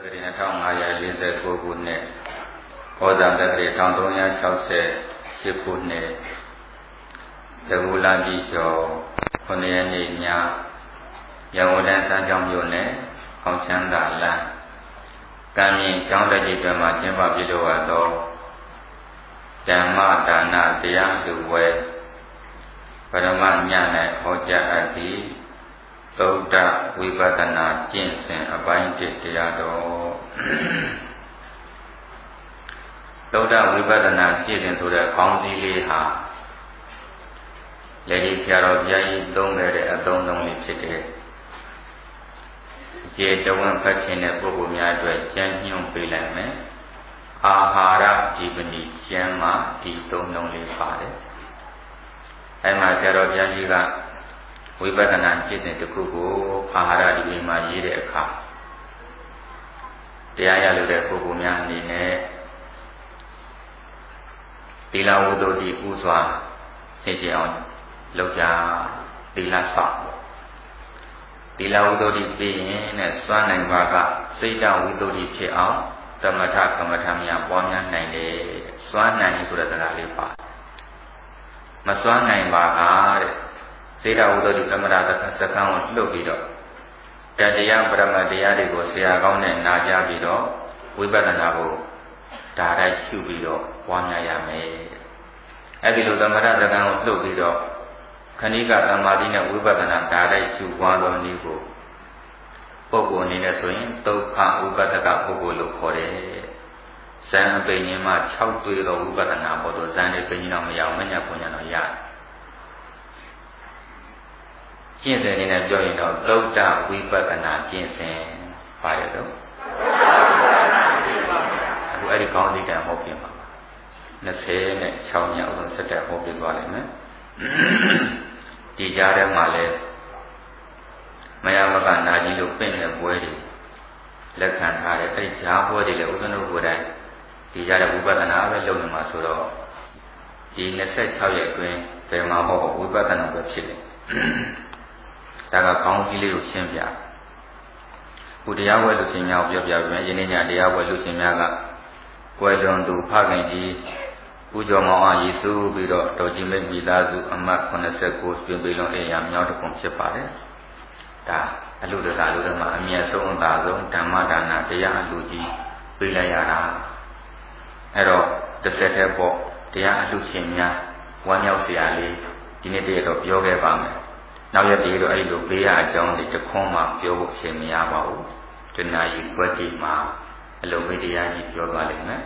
က္ကရာ1549ခုနှစ်ဩဇာတက္ကရာ1368ခုနှစ်တကူလာပြည်ကျော်9ရက်နေ့ညရန်ကုန်တိုင်းစမ်းချောင်းမြို့နယ်အောင်ချမ်းသာလမ်းကံမြင့်ကျောင်းတက်ကြီးတွင်မှကျင်းပပြုလုပ်ရသောဓမ္မဒါနတရားလူဝဲပရမည၌ဟောကြားအပ်သည့်သုဒ္ဓဝိပဿနာကျင့်စဉ်အပိုင်း1တရားတော်သုဒ္ဓဝိပဿနာကျင့်စဉ်ဆိုတဲ့ခေါင်းစည်းလေးဟာလက်ရှိဆရာတော်ဘုရားကြီးသုံးခဲ့တဲ့အသုံးအနှုန်းလေးဖြစ်တယ်။ကျေတဝံဖတ်ခြင်းတဲ့ပုဂ္ဂိုလ်များအတွက်ကျမ်းညွှန်ပေးလိုက်မယ်။အာဟာရဒီပဏိကျမ်းမှာဒီသုံးနှုန်းလေးပါတယ်။အဲမှာဆရာတော်ဘုရားကြီးကဝိပဿနာကျင့်တဲ့တစ်ခုကိုအာဟာရဒီပဏိမှာရေးတဲ့အခါတရားရလို့တဲ့ပုဂ္ဂိုလ်များအနေနဲ့သီလဝတ္တုတိဥစွာသိချင်အောင်လောက်ကြသီလဆောက်သီလဝတ္တုတိပြီးရင်နဲ့စွမ်းနိုင်ပါကစိတ်တဝိတ္တုတိဖြစ်အောင်သမထကမ္မထများပွားများနိုင်တယ်စွမ်းနိုင်ဆိုတဲ့စကားလေးပါမစွမ်းနိုင်ပါကတဲ့စိတ်တဝိတ္တုတိသမထစကံကိုလှုပ်ပြီးတော့တရားပရမတရားတွေကိုဆရာကောင်းနဲ့နာကြားပြီးတော့ဝိပဿနာကိုဒါတိုက်ရှုပြီးတော့ပွားများရမယ်အဲ့ဒီလိုသမထစကံကိုလှုပ်ပြီးတော့ခဏိကသမာဓိနဲ့ဝိပဿနာဓာတ်တိုက်ရှုပွားသောနည်းကိုပုဂ္ဂိုလ်အနေနဲ့ဆိုရင်ဒုက္ခဥပဒကပုဂ္ဂိုလ်လို့ခေါ်တယ်။ဇန်အပိညာမှာ6တွေ့သောဝိပဿနာပေါ်တော့ဇန်နဲ့ပိညာတော့မရအောင်မညာပုံညာတော့ရတယ်။ကျင့်စဉ်အနေနဲ့ပြောရင်တော့သုဒ္ဓဝိပဿနာကျင့်စဉ်ပါရတော့အခုအဲ့ဒီကောင်းစီကံဟောပြမှာ26ညအောင်ဆက်တဲ့ဟောပြသွားလိမ့်မယ်။ဒီကြားထဲမှာလဲမယမကနာကြီးလို့ပြင့်တဲ့ပွဲတွေလက်ခံထားတယ်အဲဒီကြားပွဲတွေလည်းဥစ္စနုကိုယ်တိုင်ဒီကြားတဲ့ဝိပဿနာပဲလုပ်နေမှာဆိုတော့ဒီ26ရက်အတွင်းဘယ်မှာဟောဝိပဿနာပဲဖြစ်တယ်ဒါကကောင်းကြီးလေးကိုရှင်းပြဘုတရားဝဲလူရှင်များကိုပြောပြပြန်ယနေ့ညတရားဝဲလူရှင်များကကွယ်လွန်သူဖခင်ကြီးဦးကျော်မောင်အားရည်စူးပြီးတော့တော်ကြီးမိတ်မိသားစုအမှတ်89ပြင်ပေလုံးအေရမြောက်တစ်ခုဖြစ်ပါတယ်။ဒါအလူတကာလူတွေမှာအမြတ်ဆုံးအသာဆုံးဓမ္မဒါနတရားအလူကြီးပေးလိုက်ရတာ။အဲ့တော့တစ်ဆက်တည်းပေါ့တရားအလူရှင်များဝမ်းမြောက်စရာလေးဒီနေ့တည်းတော့ပြောခဲ့ပါမယ်။နောက်ရက်တည်းတော့အဲ့လိုပေးရအကြောင်းဒီတစ်ခွန်းမှပြောဖို့အချိန်မရပါဘူး။တဏှာကြီးကွက်တိမှာအလုံးမေးတရားကြီးပြောသွားလိမ့်မယ်။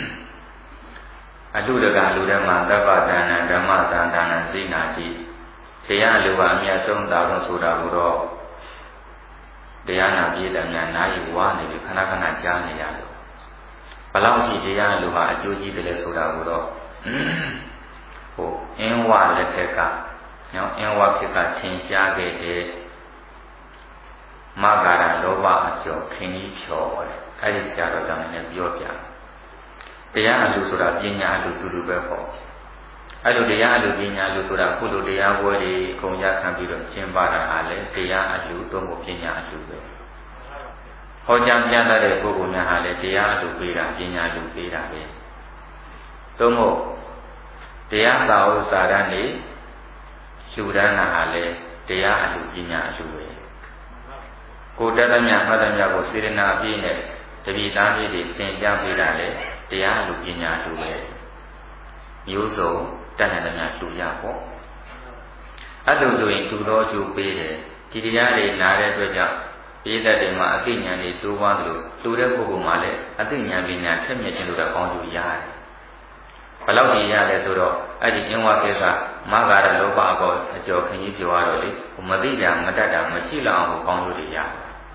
အတုတကလူထဲမှာသဗ္ဗဒါနဓမ္မသံဒါနစိနာတိတရားလူကအမြတ်ဆုံးသာလို့ဆိုတာကိုတော့တရားနာပြည့်တယ်များနာယူဝါနေပြီခဏခဏကြားနေရလို့ဘလောက်ဒီတရားလူဟာအကျိုးကြီးတယ်လဲဆိုတာကိုတော့ဟိုအင်းဝလက်ထက်ကနော်အင်းဝဖြစ်ကထင်ရှားခဲ့တဲ့မဂ္ဂရလောဘအကျော်ခင်းကြီးဖြော်တယ်အဲ့ဒီဆရာတော်ကြောင့်လည်းပြောပြတရားအလူဆိုတာပညာအလူတူတူပဲပေါ့အဲ့လိုတရားအလူပညာအလူဆိုတာခုလိုတရားပွဲတွေအကုန်ရခံပြီးတော့ကျင့်ပါတာဟာလေတရားအလူသို့မဟုတ်ပညာအလူပဲဟောကြားပြသတဲ့ပုဂ္ဂိုလ်များဟာလေတရားအလူပေးတာပညာအလူပေးတာပဲသို့မဟုတ်တရားစာဥစာရနေရှုဒန်းတာဟာလေတရားအလူပညာအလူပဲကိုတတ်သမျှမှတ်သမျှကိုစေရနာပြည့်နဲ့တပိသားလေးတွေသင်ကြားပေးတာလေတရားလူပညာလူပဲမျိုးစုံတတ်နိုင်တဲ့များလူရပေါ့အဲ့လိုဆိုရင်သူတော်ကျူပေးတယ်ဒီတရားတွေနားတဲ့အတွက်ကြောင့်ပိဋကတ်တွေမှာအသိဉာဏ်တွေတိုးပွားသလိုလူတဲ့ပုဂ္ဂိုလ်မှာလည်းအသိဉာဏ်ပညာထက်မြက်ခြင်းလို့တော့ကောင်းကျူရတယ်ဘယ်လောက်ကြီးရလဲဆိုတော့အဲ့ဒီအင်းဝကိစ္စမဂ္ဂရလောဘအပေါ်အကျော်ခင်းကြီးပြောရတော့လေမသိတာမတတ်တာမရှိလောက်အောင်ကောင်းကျူတွေရတယ်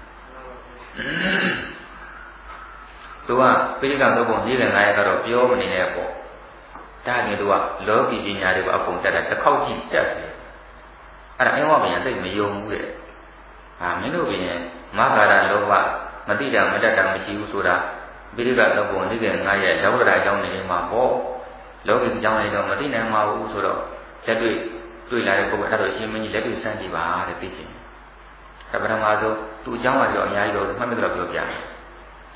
သူကပိဋကသုတ်ပုံ၄၅ရက်ကတော့ပြောမနေနဲ့ပေါ့ဒါနဲ့သူကလောကီပညာတွေကိုအကုန်တက်တာတစ်ခေါက်ကြည့်တက်တယ်အဲ့ဒါအင်းဝပညာသိမယုံဘူးတဲ့မင်းတို့ပင်မဂ္ဂရလောဘမသိတာမတတ်တာမရှိဘူးဆိုတာပိဋကသုတ်ပုံ၄၅ရက်လောကဓာတ်ကြောင်းနေမှာပေါ့လောကီကြောင်းနေတော့မသိနိုင်ပါဘူးဆိုတော့လက်တွေ့လာတဲ့ပုဂ္ဂိုလ်အဲ့တော့ရှင်မင်းကြီးလက်တွေ့စမ်းကြည့်ပါတဲ့သိချင်းပထမဆုံးသူ့အကြောင်းကတော့အများကြီးတော့မှတ်မိတော့ပြောပြတယ်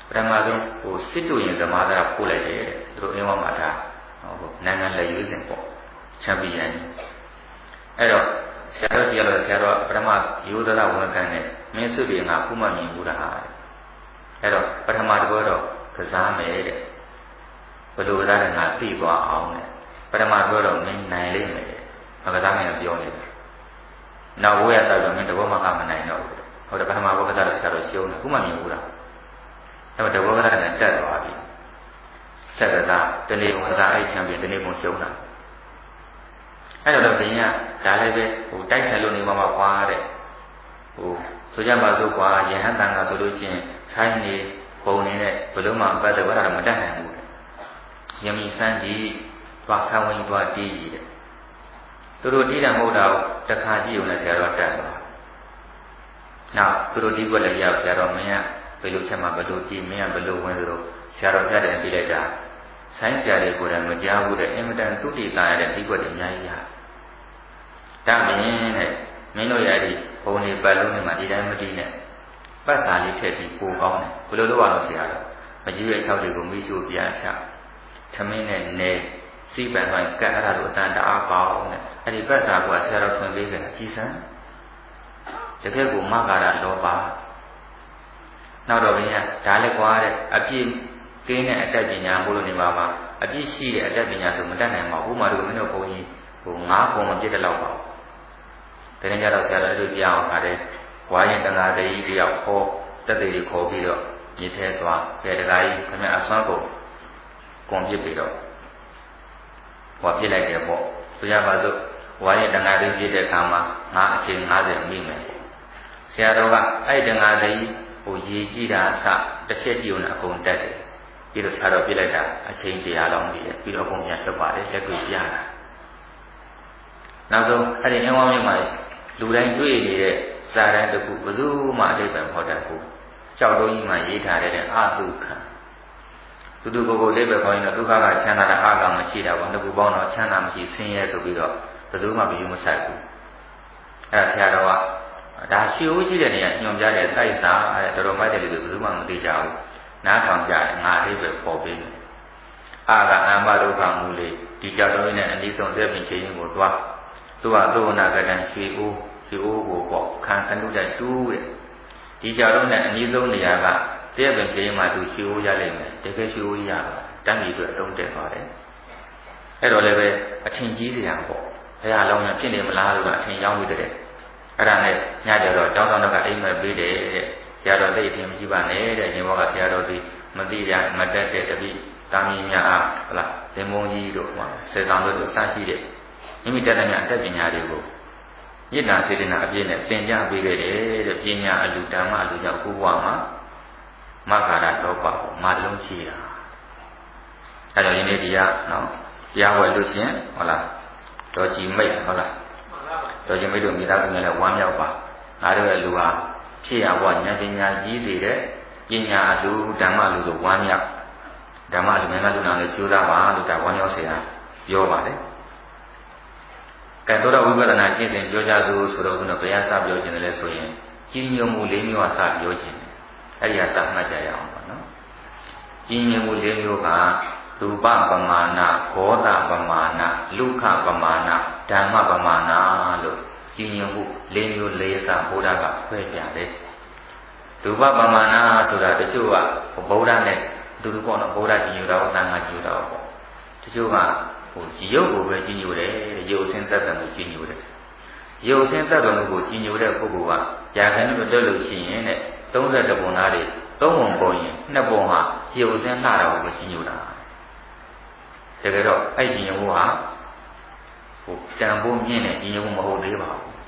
ပထမဆုံးဟိုစစ်တူရင်သမားသားပို့လိုက်တယ်တဲ့သူတို့အင်းဝမှာဒါဟိုနိုင်ငံလက်ရွေးစင်ပေါ့ချန်ပီယံအဲ့တော့ဆရာတော်ကြီးကတော့ဆရာတော်ပထမရိုးသားဝန်ခံနဲ့မင်းစုတွေငါခုမှမြင်ဘူးလားအဲ့တော့ပထမတဘောတော့ကစားမယ်တဲ့ဘယ်လိုကစားလဲငါသိသွားအောင်တဲ့ပထမတဘောတော့မင်းနိုင်လိမ့်မယ်မကစားနိုင်ပြောနေတယ်နောက်ဝေးရတော့မင်းတဘောမှမနိုင်တော့ဘူးဟုတ်တယ်ပထမဘောကစားတော့ဆရာတော်ရှုံးတယ်ခုမှမြင်ဘူးလားအဲ့တော့တဘောကစားနဲ့တက်သွားပြီဆက်ကစားတနေ့ကစားအဲ့ချန်ပီယံတနေ့ကရှုံးတာအဲ့တော့ဘုရင်ကဒါလည်းပဲဟိုတိုက်ဆိုင်လို့နေမှာကွာတဲ့ဟိုဆိုကြပါစို့ကွာယဟန်တန်ကဆိုလို့ချင်းဆိုင်းနေပုံနေနဲ့ဘယ်လိုမှပတ်သက်တာမတတ်နိုင်ဘူးယမီစန်းကြီးသွားဆံဝင်သွားတီးကြီးတဲ့သူတို့တီးတယ်မဟုတ်တော့တခါကြည့်ုံနဲ့ဆရာတော်တက်သွားနောက်သူတို့တီးခွက်လည်းရောက်ဆရာတော်မင်းကဘယ်လိုချက်မှဘယ်လိုတီးမင်းကဘယ်လိုဝင်လို့ဆရာတော်ပြတယ်ပြီးလိုက်တာဆိုင်းဆရာတွေကိုယ်တိုင်မကြားဘူးတဲ့အင်မတန်သူတည်တာရတဲ့ဒီကွက်တွေအများကြီးဟာဒါမင်းတဲ့မင်းတို့ရဲ့ဒီဘုံတွေပတ်လုံးတွေမှာဒီတိုင်းမတည်နဲ့ပတ်စာလေးထည့်ပြီးပိုကောင်းတယ်ဘယ်လိုလုပ်ရလို့ဆရာတော်မကြီးရဲ့၆တွေကိုမိရှုပြချသမင်းနဲ့နေစီပန်ပိုင်းကတ်အဲ့ဒါလိုအတန်တအားပေါင်းတဲ့အဲ့ဒီပတ်စာကဆရာတော်ထွင်ပေးခဲ့တာကြည်စမ်းတကယ်ကိုမဂါရလောပါနောက်တော့ဘုရားဒါလည်းကွာတဲ့အပြည့်ကင်းတဲ့အတတ်ပညာမို့လို့နေပါမှာအပြည့်ရှိတဲ့အတတ်ပညာဆိုမတတ်နိုင်ပါဘူးဥမာတို့မင်းတို့ဘုန်းကြီးဟို9ပုံမပြည့်တဲ့လောက်ပါတကယ်ကြတော့ဆရာတော်တို့ပြအောင်ပါတယ်ဝါရင်တန်ဃာတည်းတယောက်ခေါ်တက်သေးတွေခေါ်ပြီးတော့မြစ်ထဲသွားကြဲတကားကြီးခင်ဗျအစွမ်းကိုကွန်ပြစ်ပြီးတော့ဟောပြစ်လိုက်တယ်ပေါ့ဆိုရပါစို့ဝါရင်တန်ဃာတည်းပြည့်တဲ့အခါမှာငါအချိန်90မိမယ်ဆရာတော်ကအဲ့တန်ဃာတည်းဟိုရေကြည့်တာအစတစ်ချက်ကြည့်ုံနဲ့အကုန်တက်တယ်ပြီးတော့ဆရာတော်ပြလိုက်တာအချိန်100လောက်ပြီးတယ်ပြီးတော့အကုန်ပြန်လွတ်ပါတယ်လက်တွေ့ပြတာနောက်ဆုံးအဲ့ဒီအင်းဝါမြို့မှာလူတိုင်းတွေ့နေတဲ့စာတန်းတစ်ခုဘယ်သူမှအဓိပ္ပာယ်ဟောတတ်ဘူးကြောက်တုံးကြီးမှာရေးထားတဲ့အတုခံသူကိုယ်ကိုအဓိပ္ပာယ်ခေါ်ရင်တော့ဒုက္ခကချမ်းသာတာအကမရှိတာပေါ့နှစ်ခုပေါင်းတော့ချမ်းသာမရှိဆင်းရဲဆိုပြီးတော့ဘယ်သူမှမယူမဆိုင်ဘူးအဲ့ဒါဆရာတော်ကဒါရှိဦးရှိတဲ့နေရာညွှန်ပြတဲ့တိုက်စာအဲ့တော်တော်မိုက်တယ်လို့ဘယ်သူမှမသိကြဘူးနားထောင်ကြတယ်ငါအဓိပ္ပာယ်ပေါ်ပြီးအာကအမ္မဒုက္ခမူလေဒီကြောက်တုံးနဲ့အနည်းဆုံးသက်ပင်ချင်းကိုသွားသူကသုဝနာကတန်ရွှေအိုးကိုပေါ့ခံခဏုတဲ့တူးတဲ့ဒီကြောက်တုံးနဲ့အနည်းဆုံးနေရာကသက်ပင်ချင်းမှသူရွှေအိုးရလိမ့်မယ်တကယ်ရွှေအိုးရတာတန်းကြီးအတွက်အတုံးတက်သွားတယ်အဲ့တော့လည်းပဲအထင်ကြီးစရာပေါ့ဘုရားလုံးနဲ့ဖြစ်နေမလားလို့ကအထင်ရောက်မိတဲ့အဲ့ဒါနဲ့ညကြတော့တောင်းတောင်းတော့အိမ်မဲ့ပေးတယ်တဲ့ဆရာတော်သိအထင်မရှိပါနဲ့တဲ့ညီမောကဆရာတော်ဒီမသိရမတက်တဲ့တပိတာမီများအားဟုတ်လားသင်္ဘောကြီးတို့ဟောစေဆောင်တို့အစရှိတဲ့မိမိတက်တဲ့များအတတ်ပညာတွေကိုမြစ်တာစေတနာအပြည့်နဲ့သင်ကြားပေးခဲ့တယ်တဲ့ပညာအလူဓမ္မအလူကြောင့်ခုဘဝမှာမဂ္ဂရလောဘကိုမာလုံးချီတာအဲ့တော့ဒီနေ့တရားနော်တရားဝယ်လို့ရှင်ဟုတ်လားတော်ကြည်မိတ်ဟုတ်လားတော်ကြည်မိတ်တို့မိသားစုနဲ့လည်းဝမ်းမြောက်ပါငါတို့ရဲ့လူဟာဖြစ်ရဘဝဉာဏ်ပညာကြီးစေတဲ့ပညာအလူဓမ္မအလူဆိုဝမ်းမြောက်ဓမ္မအလူများလူနာလည်းကြိုးစားပါလို့ဒါဝမ်းမြောက်စေတာပြောပါတယ်ကဲသောတာဝိပဿနာကျင့်စဉ်ပြောကြသူဆိုတော့ခုနဘယ်ဟာစပြောခြင်းလဲဆိုရင်ကြီးညိုမှု၄မျိုးအစပြောခြင်းအဲ့ဒီဟာစမှတ်ကြရအောင်ပါနော်ကြီးညိုမှု၄မျိုးကရူပပမာဏဂောတပမာဏလုခပမာဏဓမ္မပမာဏလို့ကြီးညိုမှု၄မျိုး၄စဘုရားကခွဲပြတယ်ရူပပမာဏဆိုတာတချို့ကဗုဒ္ဓနဲ့အတူတူပေါ့နော်ဗုဒ္ဓကြီးညိုတာသံဃာကြီးညိုတာပေါ့တချို့ကဟိုရုပ်ကိုပဲကြီးညိုတယ်ရုပ်အစဉ်သက်သက်ကိုကြီးညိုတယ်ရုပ်အစဉ်သက်သက်ကိုကြီးညိုတဲ့ပုဂ္ဂိုလ်ကຢာခိုင်လို့တက်လို့ရှိရင်တဲ့32ပုံသားတွေ3ပုံပုံရင်2ပုံဟာရုပ်အစဉ်လှတာကိုပဲကြီးညိုတာတကယ်တော့အဲ့ကြီးညိုမှုဟာဟိုတန်ဖိုးမြင့်တဲ့ကြီးညိုမှုမဟုတ်သေးပါဘူး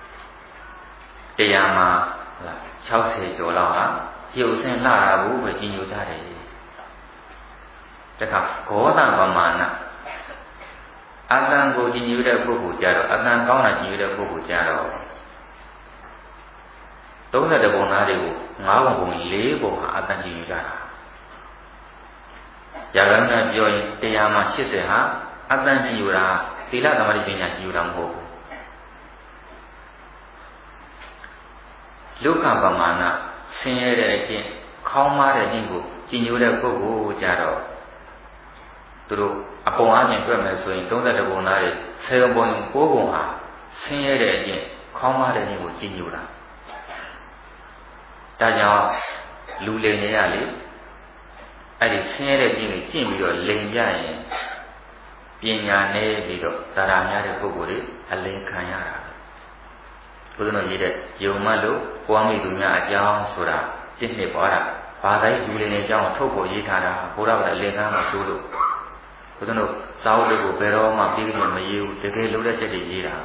တရားမှာ60ကျော်လောက်ဟာရုပ်အစဉ်လှတာကိုပဲကြီးညိုကြတယ်တခါဂောသပမာဏအတန်ကိုကြီးညိုတဲ့ပုဂ္ဂိုလ်ကြတော့အတန်ကောင်းတာကြီးညိုတဲ့ပုဂ္ဂိုလ်ကြတော့32ပုံသားတွေကို9ပုံပုံ4ပုံဟာအတန်ကြီးညိုကြတာရာဂနဲ့ပြောရင်တရားမှာ80ဟာအတန်ကြီးညိုတာသီလသမာဓိပညာကြီးညိုတာမဟုတ်ဘူးလုခပမာဏဆင်းရဲတဲ့အချင်းခေါင်းမားတဲ့ညကိုကြည်ညိုတဲ့ပုဂ္ဂိုလ်ကြတော့သူတို့အပုံအချင်းတွေ့မယ်ဆိုရင်32ပုံသားတွေ10ပုံ9ပုံဟာဆင်းရဲတဲ့အကျင့်ခေါင်းမားတဲ့ညကိုကြည်ညိုတာဒါကြောင့်လူလိန်နေရလေအဲ့ဒီဆင်းရဲတဲ့ညကိုကျင့်ပြီးတော့လိန်ပြရင်ပညာနဲ့ပြီးတော့တရားများတဲ့ပုဂ္ဂိုလ်တွေအလိန်ခံရတာဘုရားတော်ရေးတဲ့ယုံမှလို့ပွားမိသူများအကြောင်းဆိုတာပြည့်နှစ်ပေါ်တာဘာသာရေးလူတွေနဲ့အကြောင်းထုတ်ဖို့ရေးထားတာဘုရားကလည်းကမ်းမဆိုးလို့ဘုရားတို့စာအုပ်တွေကိုဘယ်တော့မှပြီးကြည့်မရေးဘူးတကယ်လို့တဲ့ချက်တွေရေးတာ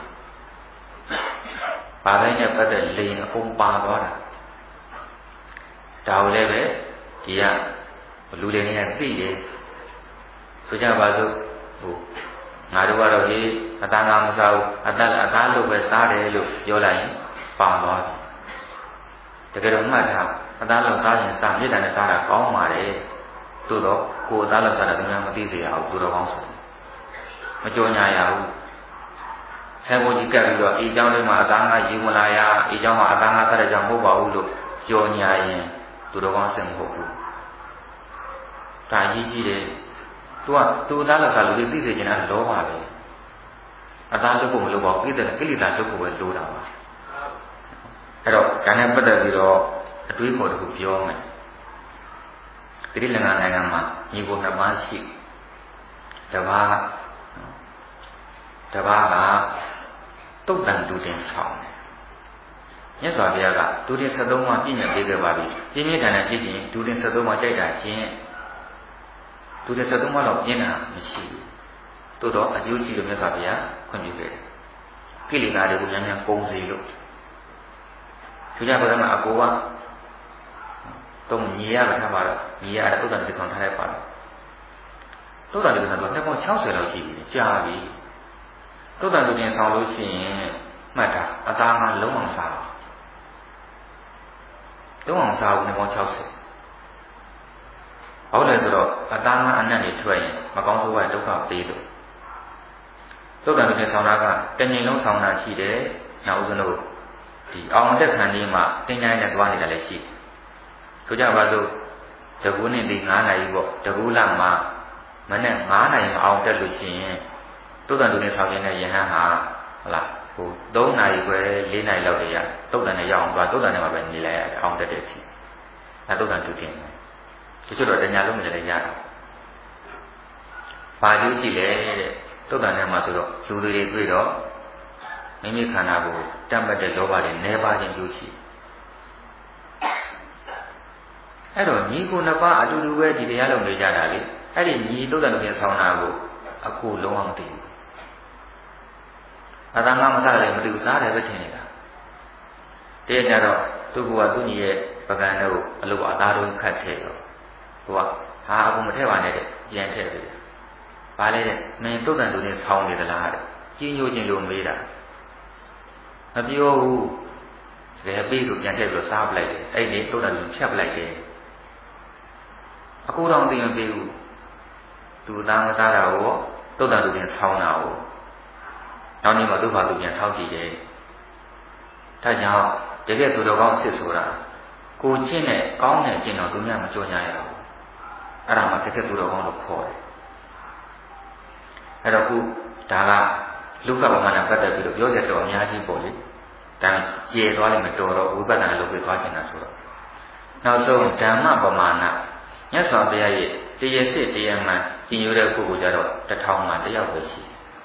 ဘာသာရေးနဲ့ပတ်သက်လိန်အကုန်ပါသွားတာဒါကိုလည်းပဲဒီကလူတွေနဲ့သိတယ်ဆိုကြပါစို့ငါတို့ကတော့ဒီအသားငါမစားဘူးအသားလို့ပဲစားတယ်လို့ပြောလိုက်ရင်ပါသွားတယ်တကယ်တော့မှတ်ထားအသားလောက်စားရင်စားမြစ်တန်နဲ့စားတာကောင်းပါတယ်သို့တော့ကိုယ်အသားလောက်စားတာသူများမသိစေရဘူးသူတော်ကောင်းဆိုမကြောညာရဘူးဆဲဘိုးကြီးကပ်ပြီးတော့အေးเจ้าလေးမှာအသားငါယူမလာရအေးเจ้าမှာအသားငါစားတဲ့ကြောင့်မဟုတ်ပါဘူးလို့ကြောညာရင်သူတော်ကောင်းစင်မဟုတ်ဘူးဒါကြီးကြီးတယ်သူအသားလောက်စားလို့သိစေချင်တာလောပါပဲအသားလုပ်ဖို့မလုပ်ပါဘူးကိလေသာလုပ်ဖို့ပဲလိုတာပါအဲ့တော့ဒါနဲ့ပတ်သက်ပြီးတော့အတွေးခေါ်တစ်ခုပြောမယ်တိရိလင်္ကာနိုင်ငံမှာညီကို2ပါးရှိတစ်ပါးကတုတ်တန်ဒုတင်ဆောင်တယ်မြတ်စွာဘုရားကဒုတင်73ပါးပြည့်ညတ်ပေးခဲ့ပါပြီပြင်းပြထန်တဲ့ဖြစ်ရင်ဒုတင်73ပါးကြိုက်တာချင်းဒုတင်73ပါးတော့ပြင်းတာမရှိဘူးသို့တော့အကျိုးရှိလို့မြတ်စွာဘုရားခွင့်ပြုခဲ့တယ်ကိလေသာတွေကိုများများကုန်စေလို့သူကြပါတော့အကိုကတော့ညီရမှာထားပါတော့ညီရတဲ့တုတ်တန်တွေဆောင်ထားလိုက်ပါတော့တုတ်တန်တွေကတော့နှစ်ပေါင်း60လောက်ရှိပြီကြာပြီတုတ်တန်တွေဆောင်လို့ရှိရင်မှတ်တာအသားငါလုံးအောင်စားလုံးအောင်စားဘူးနှစ်ပေါင်း60ဟုတ်တယ်ဆိုတော့အသားငါအနက်တွေထွက်ရင်မကောင်းဆိုးတဲ့ဒုက္ခပေးလို့တုတ်တန်တွေဆောင်တာကတငြိမ်လုံးဆောင်တာရှိတယ်နောက်ဦးဇင်းတို့ဒီအောင်တက်ခံလေးမှာတင်းတိုင်းနဲ့သွားနေတာလည်းရှိတယ်ဆိုကြပါစို့တကူနဲ့ဒီ9နာရီပေါ့တကူလမှာမနေ့9နာရီမအောင်တက်လို့ရှိရင်တုတ်တန်တူနဲ့ဆောင်းခြင်းနဲ့ယဟန်ဟာဟလာဟို3နာရီခွဲ4နာရီလောက်တည်းရတုတ်တန်နဲ့ရအောင်သွားတုတ်တန်နဲ့မှပဲနေလိုက်ရတယ်အောင်တက်တဲ့အချိန်အဲတုတ်တန်တူတင်တယ်တချို့တော့တညာလုံးမလည်းရတာဘာလို့ရှိလဲတဲ့တုတ်တန်နဲ့မှဆိုတော့လူတွေတွေ့တော့မိမိခန္ဓာကိုတတ်မှတ်တဲ့လောဘတွေနှဲပါခြင်းပြုရှိအဲ့တော့ညီကို2ပါးအတူတူပဲဒီတရားလုံးနေကြတာလေအဲ့ဒီညီတုတ်တန်တူပြင်ဆောင်တာကိုအခုလုံးဝမသိဘူးအသာငါမစားတယ်မသိဘူးစားတယ်ပဲထင်နေတာတည့်ကြတော့သူကသူ့ညီရဲ့ပကံတို့အလုပ်အသားတို့ခတ်ထဲတော့သူကဟာအခုမထည့်ပါနဲ့တဲ့ပြန်ထည့်တယ်ဘာလဲတဲ့မင်းတုတ်တန်တူပြင်ဆောင်နေသလားတဲ့ကြီးညိုခြင်းလို့မေးတာမပြောဘူးဒါပေးဆိုပြန်ထည့်ပြီးစားပလိုက်တယ်အဲ့ဒီတုတ်တန်တူဖြတ်ပလိုက်တယ်အခုတော့သိမပေးဘူးသူသားမစားတာကိုတုတ်တန်တူပြင်ဆောင်းတာကိုနောက်နေ့မှဒုက္ခသူပြန်ထောက်ကြည့်တယ်ဒါကြောင့်တကယ်သူတော်ကောင်းအစ်စ်ဆိုတာကိုချင်းနဲ့ကောင်းတဲ့ချင်းတော့သူများမကြောညာရဘူးအဲ့ဒါမှတကယ်သူတော်ကောင်းလို့ခေါ်တယ်အဲ့တော့ခုဒါကလူကပမာဏပတ်သက်ပြီးတော့ပြောရတော့အများကြီးပေါ့လေဒါကျေသွားလိမ့်မယ်တော်တော့ဝိပဿနာလုပ်ပြီးသွားချင်တာဆိုတော့နောက်ဆုံးဓမ္မပမာဏမြတ်စွာဘုရားရဲ့တရားစစ်တရားမှန်ကျင့်ရတဲ့ပုဂ္ဂိုလ်ကြတော့1000မှတယောက်ပဲရှိ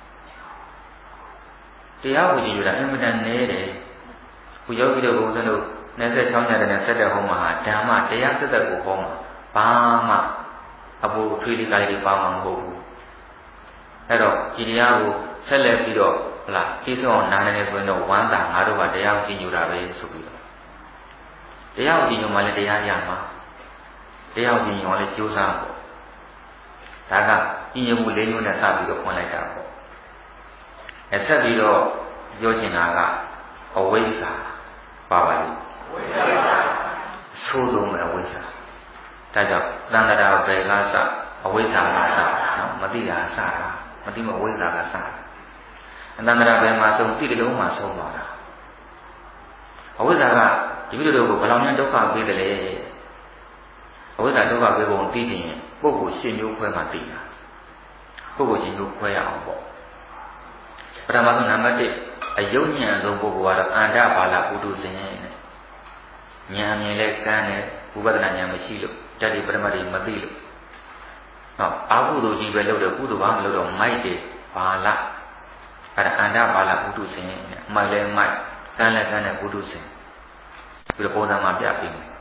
တရားကိုကျင့်ရတာအင်မတန်နည်းတယ်ခုယောဂီတို့ဘုန်းကြီးတို့26ညတဲ့နဲ့7တဲ့ဟောမှာဓမ္မတရားသက်သက်ကိုဟောမှာဘာမှအပူထွေးလေးကားလေးပါမှာမဟုတ်ဘူးအဲ့တော့ဒီတရားကိုဆက်လက်ပြီးတော့ဟလာပြီးဆုံးအောင်နားနေဆိုရင်တော့ဝမ်းသာငါတို့ကတရားကိုကျင့်ရတာပဲဆိုပြီးတော့တရားကိုကျင့်ရမှလည်းတရားရမှာတရားကိုကျင့်ရမှလည်းကြိုးစားပေါ့ဒါကကျင့်ရမှု၄မျိုးနဲ့စပြီးတော့ဖွင့်လိုက်တာပေါ့ဆက်ပြီးတော့ပြောချင်တာကအဝိဇ္ဇာပါပါလိမ့်ဆိုးဆုံးပဲအဝိဇ္ဇာဒါကြောင့်သံဃာဘယ်ကစအဝိဇ္ဇာကစနော်မသိတာစတာမသိမအဝိဇ္ဇာကစတာသံဃာဘယ်မှာဆုံးတိတလုံးမှာဆုံးသွားတာအဝိဇ္ဇာကဒီလိုတို့ကိုဘယ်လောက်များဒုက္ခပေးတယ်လဲဝိဇ္ဇာဒုက္ခဝေဘုံသိခြင်းပုဂ္ဂိုလ်ရှင်မျိုးခွဲမှသိတာပုဂ္ဂိုလ်ရှင်မျိုးခွဲရအောင်ပေါ့ပထမဆုံးနံပါတ်1အယုံဉာဏ်ဆုံးပုဂ္ဂိုလ်ကတော့အန္တဘာလပုထုဇဉ်နဲ့ဉာဏ်မြင်လဲကန်းတယ်ဝိပဿနာဉာဏ်မရှိလို့တတိပရမတ်တွေမသိလို့ဟောအာဟုသိုလ်ကြီးပဲလုပ်တယ်ကုသိုလ်ဘာမလုပ်တော့မိုက်တယ်ဘာလအဲ့ဒါအန္တဘာလပုထုဇဉ်နဲ့မိုက်လဲမိုက်ကန်းလဲကန်းတဲ့ပုထုဇဉ်ပြီးတော့ပုံစံမှာပြပေးမယ်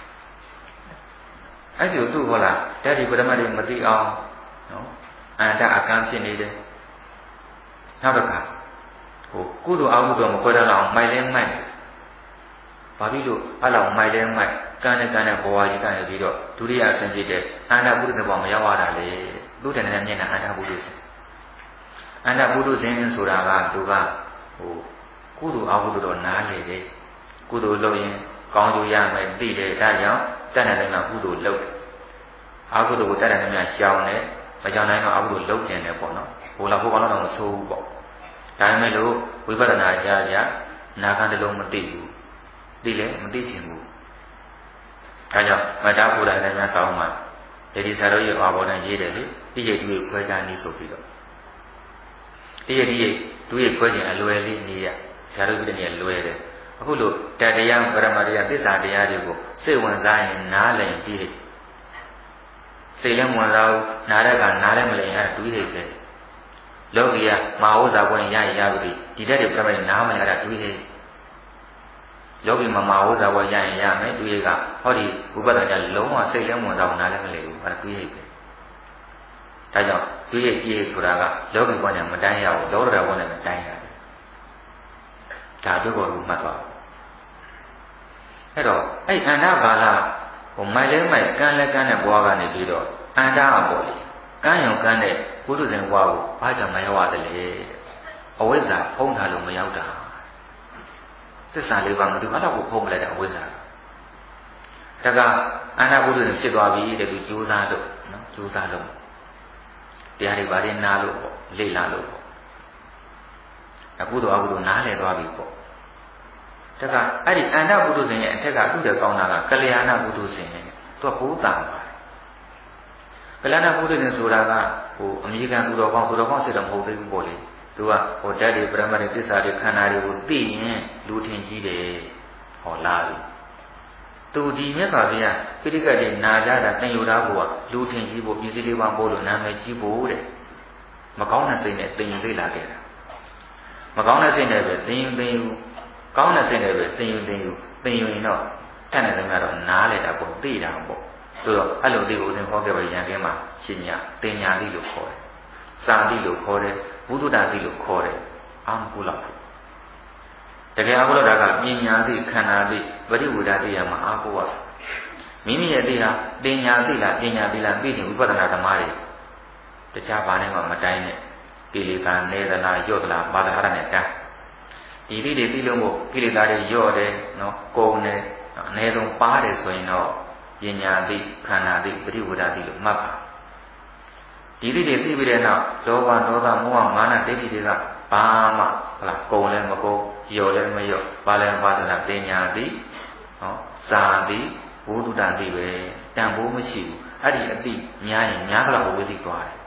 အဲ့ဒီသူ့ဟောလားတတိပရမတ်တွေမသိအောင်နော်အန္တအကန်းဖြစ်နေတယ်နောက်တစ်ခါကုသိုလ်အကုသိုလ်မခွဲတတ်အောင်မိုက်လဲမိုက်ဘာဖြစ်လို့အဲ့လောက်မိုက်လဲမိုက်ကန်းနဲ့ကန်းတဲ့ဘဝကြီးကနေပြီးတော့ဒုတိယအဆင့်ဖြစ်တဲ့အန္တပုရိသဘောမရောက်ရတာလေသူ့တဏ္ဍာမျက်နှာအန္တပုရိသအန္တပုရိသဆိုတာကသူကကုသိုလ်အကုသိုလ်တော့နားလေတယ်ကုသိုလ်လုပ်ရင်ကောင်းကျိုးရမယ်သိတယ်ဒါကြောင့်တဏ္ဍာလည်းကကုသိုလ်လုပ်တယ်အကုသိုလ်ကိုတဏ္ဍာလည်းရှောင်တယ်မကြောင်နိုင်တော့အကုသိုလ်လုပ်ကျင်တယ်ပေါ့နော်ဟိုလောက်ဟိုကောင်တော့မဆိုးဘူးပေါ့ဒါပေမဲ့လို့ဝိပဿနာကြားကြနာခံတလုံးမသိဘူးသိလဲမသိချင်ဘူးအဲကြောင့်မတ္တဘုရားလည်းများဆောင်းမှာဒီစာတော်ရဲ့အာဘောဓာရေးတယ်လေတိရိတ်တွေခွဲခြားနေဆိုပြီးတော့တိရိတ်တွေခွဲခြင်းအလွယ်လေးနေရစာတော်ပြတဲ့နေလွယ်တယ်အခုလို့တရားပရမတရားသစ္စာတရားတွေကိုစိတ်ဝင်စားရင်နားလည်ပြီးစိတ်လည်းဝင်စားဘူးနားတဲ့ကနားလည်းမလည်အဲ့တွေးတယ်ပဲလောကီကမဟာဝဇ္ဇာပွင့်ရရပြီဒီတက်တွေပြမယ်နားမလဲအဲ့ဒါတွေးတယ်လောကီမှာမဟာဝဇ္ဇာပွင့်ရရင်ရမယ်တွေးကဟောဒီဘုပ္ပတ္တကြလုံးဝစိတ်လည်းဝင်စားဘူးနားလည်းမလည်ဘူးအဲ့ဒါတွေးတယ်ပဲဒါကြောင့်တွေးရဆိုတာကလောကီဘဝနဲ့မတိုင်းရဘူးလောကဓာတ်ဘဝနဲ့မတိုင်းရတယ်ဒါတို့ကိုမှတ်သွားအဲ့တော့အဲ့အန္တဘာလမိုက်လဲမိုက်ကန်းလဲကန်းတဲ့ဘဝကနေပြီးတော့အန္တအပေါ်လေကန်းရောကန်းတဲ့ပုထုဇဉ်ဘဝကိုဘာကြောင့်မရောက်ရတယ်လဲအဝိဇ္ဇာဖုံးထားလို့မရောက်တာသစ္စာလေးပါမတူအဲ့ဒါကိုဖုံးပလိုက်တဲ့အဝိဇ္ဇာတကအန္တပုထုဇဉ်ဖြစ်သွားပြီတဲ့သူကြိုးစားလို့နော်ကြိုးစားလို့တရားတွေဘာတွေနားလို့ပေါ့လေ့လာလို့ပေါ့အခုတော့အခုတော့နားလည်သွားပြီပေါ့တကအဲ့ဒီအန္တပုထုဇဉ်ရဲ့အထက်ကသူ့တဲ့ကောင်းတာကကလျာဏပုထုဇဉ်နဲ့သူကဘိုးတာပါတယ်ကလျာဏပုထုဇဉ်ဆိုတာကအမေရိကန်သူတော်ကောင်းစိတ်တော့မဟုတ်သေးဘူးပေါ့လေသူကဓာတ်တွေပရမတ်တွေသစ္စာတွေခန္ဓာတွေကိုသိရင်လူထင်ကြီးတယ်ဟောလာပြီသူဒီမြတ်စွာဘုရားပိဋကတ်တွေနာကြတာတန်ယူသားဖို့ကလူထင်ကြီးဖို့ပြည်စည်းလေးပါပို့လို့နာမည်ကြီးဖို့တဲ့မကောင်းတဲ့စိတ်နဲ့သင်ရင်သိလာခဲ့တာမကောင်းတဲ့စိတ်နဲ့ပဲသင်ယူကောင်းတဲ့စိတ်နဲ့ပဲသင်ယူရင်တော့တတ်နိုင်တယ်ကတော့နားလေတာပေါ့သိတာပေါ့ဆိုတော့အဲ့လိုဒီကိုသင်ဟောခဲ့ပါရန်ကင်းမှာရှင်ညာတင်ညာတိလို့ခေါ်တယ်စာတိလို့ခေါ်တယ်ဘုဒ္ဓတာတိလို့ခေါ်တယ်အာမကုလောက်တကယ်အကုလောက်တာကပညာတိခန္ဓာတိပရိဝေဒတိရမှာအာကုဝမိမိရဲ့တိဟာတင်ညာတိလားပညာတိလားပြီးရင်ဝိပဿနာဓမ္မတွေတခြားဘာနဲ့မှမတိုင်းနဲ့ကိလေသာနေသလားယော့သလားဘာသာရနဲ့တိုင်းဒီတိတွေသိလို့မို့ကိလေသာတွေယော့တယ်နော်ကုန်တယ်အနည်းဆုံးပါတယ်ဆိုရင်တော့ပညာတိခန္ဓာတိပရိဝေဒတိလို့မှတ်ပါဒီတိတွေသိပြီးတဲ့နောက်လောဘဒေါသမောဟမာနဒိဋ္ဌိတွေကဘာမှဟုတ်လားကုန်လည်းမကုန်ယော့လည်းမယော့ဘာလည်းဘာဆိုတာပညာတိဟောဇာတိဘုဒ္ဓတာတိပဲတန်ဖိုးမရှိဘူးအဲ့ဒီအတိများရင်များတော့ဝိသိသွားတယ်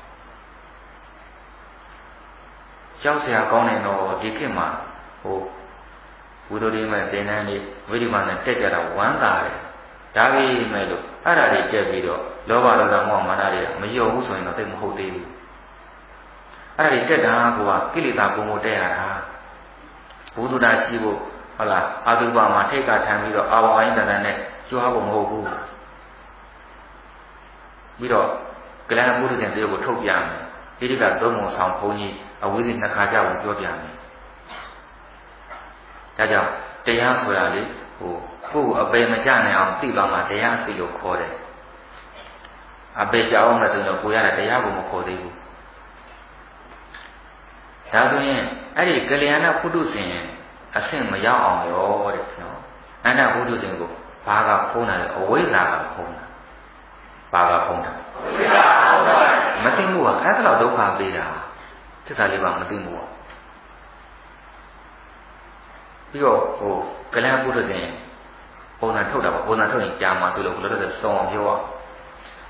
ကြောက်စရာကောင်းတယ်တော့ဒီခေတ်မှာဘုဒ္ဓတွေမဲ့သင်္นานလေးဝိဓိမာနဲ့တက်ကြတာဝမ်းသာတယ်ဒါပေမဲ့လို့အဲ့ဒါတွေတက်ပြီးတော့လောဘဒေါသမောဟမာနတွေမလျော့ဘူးဆိုရင်တော့တိတ်မဟုတ်သေးဘူးအဲ့ဒါတွေတက်တာကကိလေသာပုံမတက်ရတာဘုဒ္ဓတာရှိဖို့ဟုတ်လားအာတုပမှာထိတ်ကထမ်းပြီးတော့အာဝိုင်းတန်တန်နဲ့ကျွားဖို့မဟုတ်ဘူးပြီးတော့ကလျာဏပုထုဇဉ်တယောက်ကိုထုတ်ပြမယ်ဒီတိကသုံးပုံဆောင်ဘုန်းကြီးအဝိဇ္ဇနှစ်ခါကြောက်ပြောပြမယ်ဒါကြောင့်တရားဆိုရလေကိုယ်အပေမကြနိုင်အောင်သိသွားမှတရားစီလို့ခေါ်တယ်အပေကြောက်အောင်ဆိုတော့ကိုရတဲ့တရားကိုမခေါ်သေးဘူးဒါဆိုရင်အဲ့ဒီကလျာဏပုထုဇဉ်အဆင့်မရောက်အောင်ရောတဲ့နော်အန္တပုထုဇဉ်ကိုဘာကဖုံးတာလဲအဝိဇ္ဇာကဖုံးတာဘာကဖုံးတာအဝိဇ္ဇာဖုံးတာမသိမှုကအဲ့ဒါတော့ဒုက္ခပေးတာသစ္စာလေးပါမသိမှုပြီးတော့ကလျာဏပုထုဇဉ်ပုံစံထုတ်တာပေါ့ပုံစံထုတ်ရင်ကြာမှာဆိုလို့ဘယ်လိုလဲစောအောင်ပြော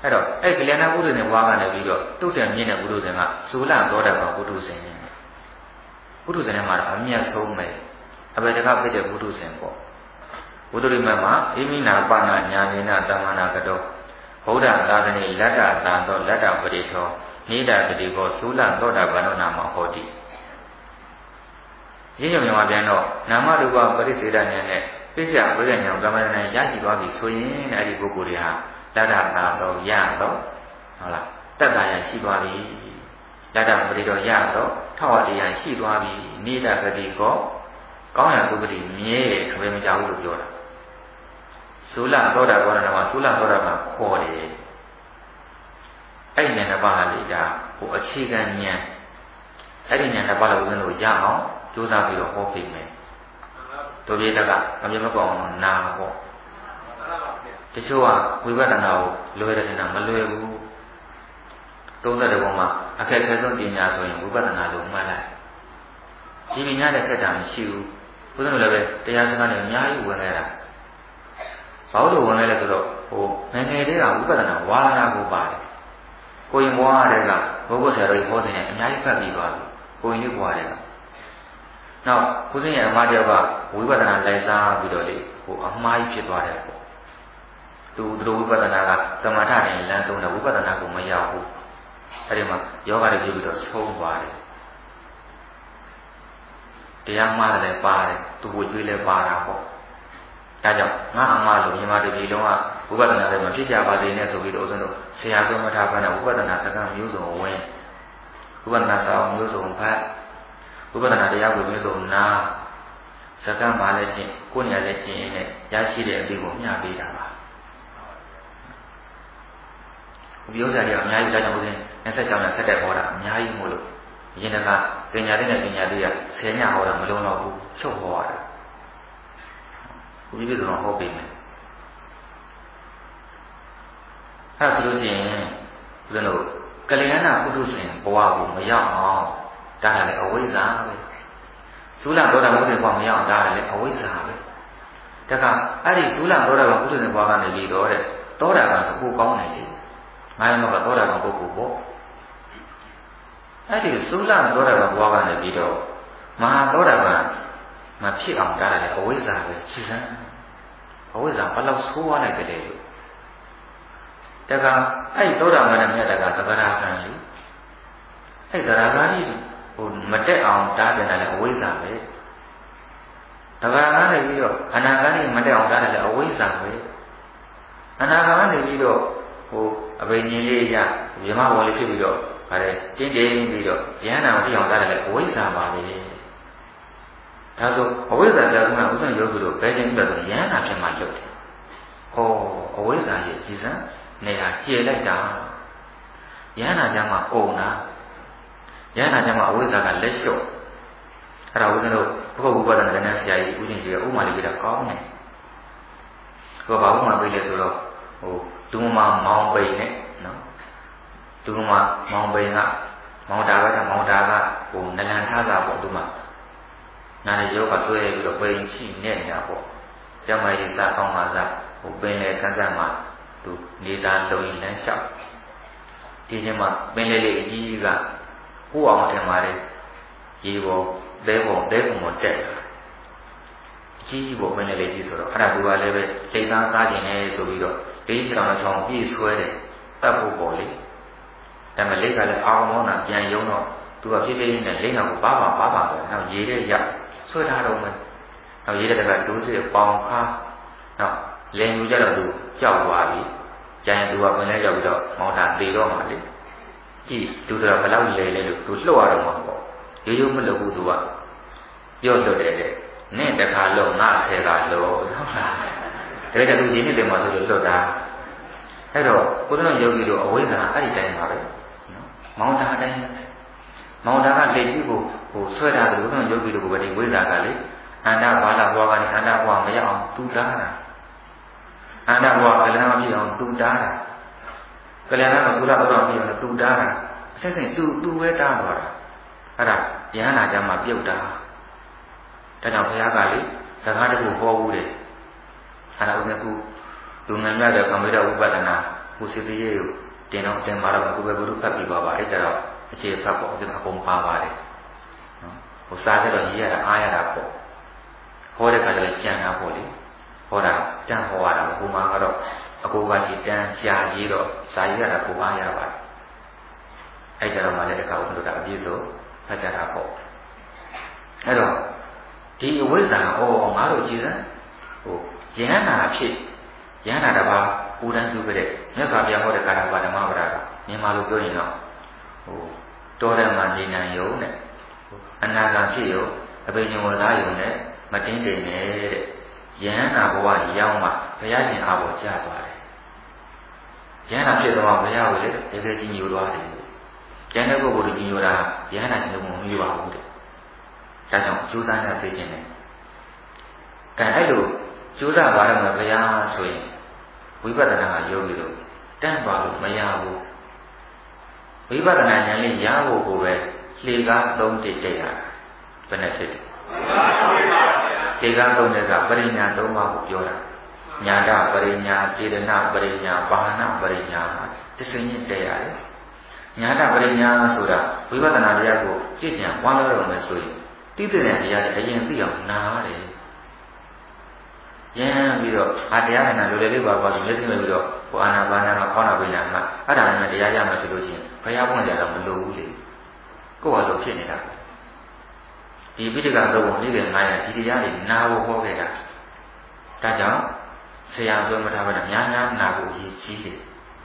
အဲ့တော့အဲ့ကလျာဏပုထုဇဉ်ဘွားကနေပြီးတော့တုတ်တန်မြင့်တဲ့ပုထုဇဉ်ကဇူလသောတာပန်ပုထုဇဉ်ပုထုဇဉ်ထဲမှာအမြတ်ဆုံးပဲအဘယ်တကဖြစ်တဲ့ပုထုဇဉ်ပေါ့ဘုဒ္ဓရိမတ်မှာအိမိနာပနာညာနေနာတမနာကတောဗုဒ္ဓသာသနေလက်တသာသောလက်တပရိသောနေတာပတိကောဇူလသောတာပန်နာမဟောတိရင်းညွှန်မြန်မာပြန်တော့နာမရူပပရိစေဒဉာဏ်နဲ့ပိစ္ဆယဝိဇ္ဇဉာဏ်ကမ္မဋ္ဌာန်းရရှိသွားပြီဆိုရင်အဲ့ဒီပုဂ္ဂိုလ်တွေဟာလက်တသာတော့ရတော့ဟုတ်လားတတ္တရာရှိသွားပြီလက်တပရိတော့ရတော့ထောက်ဝတရားရှိသွားပြီနေတာပတိကောကောင်းရသုပတိမြဲတယ်ခပဲမကြဘူးလို့ပြောတာဇူလသောတာပန်နာမှာဇူလသောတာပန်ခေါ်တယ်အဲ့ဒီဉာဏ်တစ်ပါးဟာလေဒါဟိုအခြေခံဉာဏ်အဲ့ဒီဉာဏ်တစ်ပါးလို့ဦးဇင်းတို့ရအောင်ကြိုးစားပြီးတော့ဟောပြမယ်တို့ပြေတက်ကမမြင်မကောင်းနာပေါ့တချို့ကဝိပဿနာကိုလွယ်တယ်နေတာမလွယ်ဘူး30ပုံမှာအခက်အခဲဆုံးပညာဆိုရင်ဝိပဿနာလို့မှတ်လိုက်ဒီပညာတဲ့ခက်တာမရှိဘူးဦးဇင်းတို့လည်းပဲတရားစကားနဲ့အများကြီးဝင်ခဲ့တာဘာလို့ဝင်လဲဆိုတော့ဟိုငယ်ငယ်လေးကဝိပဿနာဝါဒနာကိုပါတယ်ကိုရင်ဘွားတဲ့ကဘုဘဆရာတော်ကြီးဟောတဲ့အများကြီးဖတ်ပြီးသွားပြီကိုရင်လေးဘွားတဲ့ကနောက်ဦးဇင်းရဲ့အမတယောက်ကဝိပဿနာလိုက်စားပြီးတော့လေဟိုအမှားကြီးဖြစ်သွားတယ်ပေါ့သူတို့ဝိပဿနာကသမထနဲ့လမ်းဆုံးတယ်ဝိပဿနာကိုမရောက်ဘူးအဲ့ဒီမှာယောဂတွေပြပြီးတော့ဆုံးသွားတယ်တရားမှားတယ်ပါတယ်သူ့ကိုကျွေးလဲပါတာပေါ့ဒါကြောင့်ငါအမှားလို့မြန်မာတပြည်လုံးကဝိပဿနာလည်းမဖြစ်ကြပါသေးနဲ့ဆိုပြီးတော့ဦးဇင်းတို့ဆရာတော်မထားဖန်တဲ့ဝိပဿနာစကားမျိုးစုံဝင်ဝိပဿနာစာအုပ်မျိုးစုံဖတ်ဝိပဿနာတရားကိုမျိုးစုံနာစကားမှလည်းချင်းကိုယ်ညာလည်းချင်းနဲ့ရရှိတဲ့အသိကိုမျှပေးတာပါဒီဥစ္စာတွေအများကြီးဒါကြောင့်ဦးဇင်း26ညဆက်တဲ့ဟောတာအများကြီးမို့လို့အရင်ကပညာလေးနဲ့ပညာလေးက10ညဟောတာမလုံးတော့ဘူးချုပ်ဟောတာဘုရားပြည့်စုံဟောပေးမယ်အဲ့ဒါဆိုလို့ရှိရင်ဦးဇင်းတို့ကလျာဏပုထုဇဉ်ဘဝကိုမရောက်အောင်ဒါကလည်းအဝိဇ္ဇာပဲဇူလသောတာပန်ပုထုဇဉ်ဘဝမရောက်အောင်ဒါကလည်းအဝိဇ္ဇာပဲဒါကအဲ့ဒီဇူလသောတာပန်ပုထုဇဉ်ဘဝကနေပြီးတော့တဲ့သောတာပန်ဆိုပိုကောင်းတယ်လေငါရမကသောတာပန်ပုဂ္ဂိုလ်ပေါ့အဲ့ဒီဇူလသောတာပန်ဘဝကနေပြီးတော့မဟာသောတာပန်မဖြစ်အောင်ဒါကလည်းအဝိဇ္ဇာပဲရှင်းစမ်းအဝိဇ္ဇာဘယ်လောက်ဆိုးရလိုက်တယ်လေတကအဲ့သောတာပန်နဲ့မြတ်တကသဗ္ဗရာကံလေအဲ့သရဂါကြီးဟိုမတက်အောင်တားတယ်လည်းအဝိဇ္ဇာပဲသဗ္ဗရာကနေပြီးတော့အနာဂါကြီးမတက်အောင်တားတယ်လည်းအဝိဇ္ဇာပဲအနာဂါကနေပြီးတော့ဟိုအဘိညာဉ်လေးရမြမဘောလေးဖြစ်ပြီးတော့ဗါတယ်တင်းတင်းပြီးတော့ဉာဏ်နာမဖြစ်အောင်တားတယ်လည်းအဝိဇ္ဇာပါပဲဒါဆိုအဝိဇ္ဇာဆရာကဥစ္စာယောဂီတို့ဘယ်ချိန်ပြတ်ဆိုဉာဏ်နာဖြစ်မှလွတ်တယ်ဟောအဝိဇ္ဇာရဲ့ကြည်စံနေဟာကျေလိုက်တာယန္နာကျမ်းမှာအုံတာယန္နာကျမ်းမှာအဝိဇ္ဇာကလက်လျှော့အဲ့ဒါဦးဇင်းတို့ဘုဂဝိပဿနာဉာဏ်ဆရာကြီးဦးရှင်ကြီးကဥမာလေးပြတာကောင်းတယ်ကိုဘာဥမာပြလဲဆိုတော့ဟိုဒုမမောင်ပိန်နဲ့နော်ဒုမမောင်ပိန်ကမောင်တာကမောင်တာကဟိုနလန်ထားတာပေါ့ဒုမနာရီယောဂဆွဲပြီးတော့ပိန်ရှိနေတာပေါ့ကျမကြီးစားကောင်းပါစားဟိုပင်လေကန်းစမ်းမှာသူနေသားလုံးလမ်းလျှောက်ဒီချိန်မှာပင်လေလေးအကြီးကဟိုအောင်ထင်ပါတယ်ရေပေါ်သဲပုံပေါ်တက်ကြီးပေါ်ပင်လေလေးကြီးဆိုတော့အဲ့ဒါသူကလည်းပဲလိမ့်သားစားခြင်းနဲ့ဆိုပြီးတော့လေးချောင်းချောင်းပြည့်ဆွဲတယ်တတ်ဖို့ပေါ်လေဒါပေမဲ့လိမ့်ကလည်းအာမောနာပြန်ယုံတော့သူကဖြည်းဖြည်းနဲ့လိမ့်တော့ပါပဲနောက်ရေတဲ့ရဆွဲထားတော့မယ်နောက်ရေတဲ့ကဒိုးစစ်ပေါင်ခါနောက်လင်ယူကြတော့သူကြောက်သွားပြီကျန်သူကဝင်လဲရောက်ပြီးတော့မောင်တာသေတော့မှလေကြည့်သူဆိုတော့ဘယ်လောက်လဲလို့သူလှုပ်ရတော့မှာပေါ့ရိုးရိုးမလှုပ်ဘူးသူကပြော့လွတ်တယ်တဲ့နင့်တခါလုံးငါ10ခါလုံးဟုတ်လားဒါကြတဲ့လူကြီးနှစ်တယ်မှာဆိုလို့လွတ်တာအဲ့တော့ကိုယ်တော်ယောဂီတို့အဝိဇ္ဇာအဲ့ဒီတိုင်းပါပဲနော်မောင်တာတိုင်းမောင်တာကလက်ကြီးကိုဟိုဆွဲထားတယ်ကိုယ်တော်ယောဂီတို့ကဒီဝိဇ္ဇာကလေအန္တဘာလာဘွားကနေအန္တဘွားမရအောင်တူတားတာအန္တဘွားကလည်းမဖြစ်အောင်တူတားတာကလည်းကဆိုလာတော့ဖြစ်အောင်တူတားတာအဆက်ဆက်တူပဲတားသွားတာအဲ့ဒါဉာဏ်နာကြမှာပြုတ်တာဒါကြောင့်ဘုရားကလေစကားတခုဟောဘူးတယ်အဲ့ဒါဥစဉ်ခုလူငယ်များတဲ့ကံဝိဒဝိပဿနာကိုစစ်သေးရဲ့တင်တော့တင်မှာတော့ကိုပဲဘုရုဖတ်ပြီးပါပါအဲ့ကြတော့အခြေဖတ်ပေါ့ဒီမှာအကုန်ပါပါတယ်နော်ဟိုစားကြတော့ရေးရတာအားရတာပေါ့ဟောတဲ့ခါကျတော့ကြံတာပေါ့လေဟောတာတန်းဟောရတာဟိုမှာကတော့အကိုကရှိတန်းရှားရေးတော့စာရေးရတာကိုအားရပါတယ်အဲ့ကြတော့မှလည်းတခါဦးတို့ကအပြည့်စုံဖတ်ကြတာပေါ့အဲ့တော့ဒီအဝိဇ္ဇာဟောငါတို့ကြည်စမ်းဟိုယန္နာဖြစ်ယန္နာတပါးပူတန်းပြုခဲ့တဲ့မြတ်စွာဘုရားဟောတဲ့ကာရပါဓမ္မပဒကမြန်မာလိုပြောရင်တော့ဟိုတောထဲမှာနေနိုင်ရုံနဲ့အနာဂံဖြစ်ရုံအဘိညာဉ်ဝသားရုံနဲ့မတင်းတိမ်နေတဲ့ယန္နာဘဝရောက်မှဘုရားရှင်အားပေါ်ကြားသွားတယ်ယန္နာဖြစ်တော့ဘုရားကိုလေတကယ်ကြီးညိုသွားတယ်ယန္နာပုဂ္ဂိုလ်ကြီးညိုတာယန္နာညိုမှုမညိုပါဘူးတဲ့ဒါကြောင့်ကျိုးစားရစေခြင်းနဲ့ကဲအဲ့လိုကျိုးစားပါရမယ်ဘုရားဆိုရင်ဝိပဿနာကယောဂီတို့တန်းပါလို့မရဘူးဝိပဿနာဉာဏ်လေးရဖို့ကိုပဲလှေကားသုံးတစ်တက်ရတာဘယ်နဲ့ဖြစ်တယ်လှေကားသုံးတဲ့ကပရိညာ၃ပါးကိုပြောတာညာတပရိညာစေတနာပရိညာပါဏပရိညာတစ္ဆင်းချင်းတက်ရတယ်ညာတပရိညာဆိုတာဝိပဿနာတရားကိုကြည့်ပြန်ဝါလို့ရမယ်ဆိုရင်တိတိတဲ့တရားတွေအရင်သိအောင်နားတယ်ရမ်းပြီးတော့တရားနာလိုလေလေးပါပါပြီးမျက်စိမဲ့ပြီးတော့ဟိုအာနာပါနာမှာခေါင်းနာပိညာမှာအဲ့ဒါနဲ့တရားရမှာဆိုလို့ရှိရင်ဘုရားပွင့်ကြတော့မလိုဘူးလေကိုယ့်ဟာလိုဖြစ်နေတာဒီပိဋကတော့နေ့က900ဒီတရားတွေနာဖို့ဟောခဲ့တာဒါကြောင့်ဆရာပြောမထားဘဲနဲ့များများနာဖို့ရည်ကြီးတယ်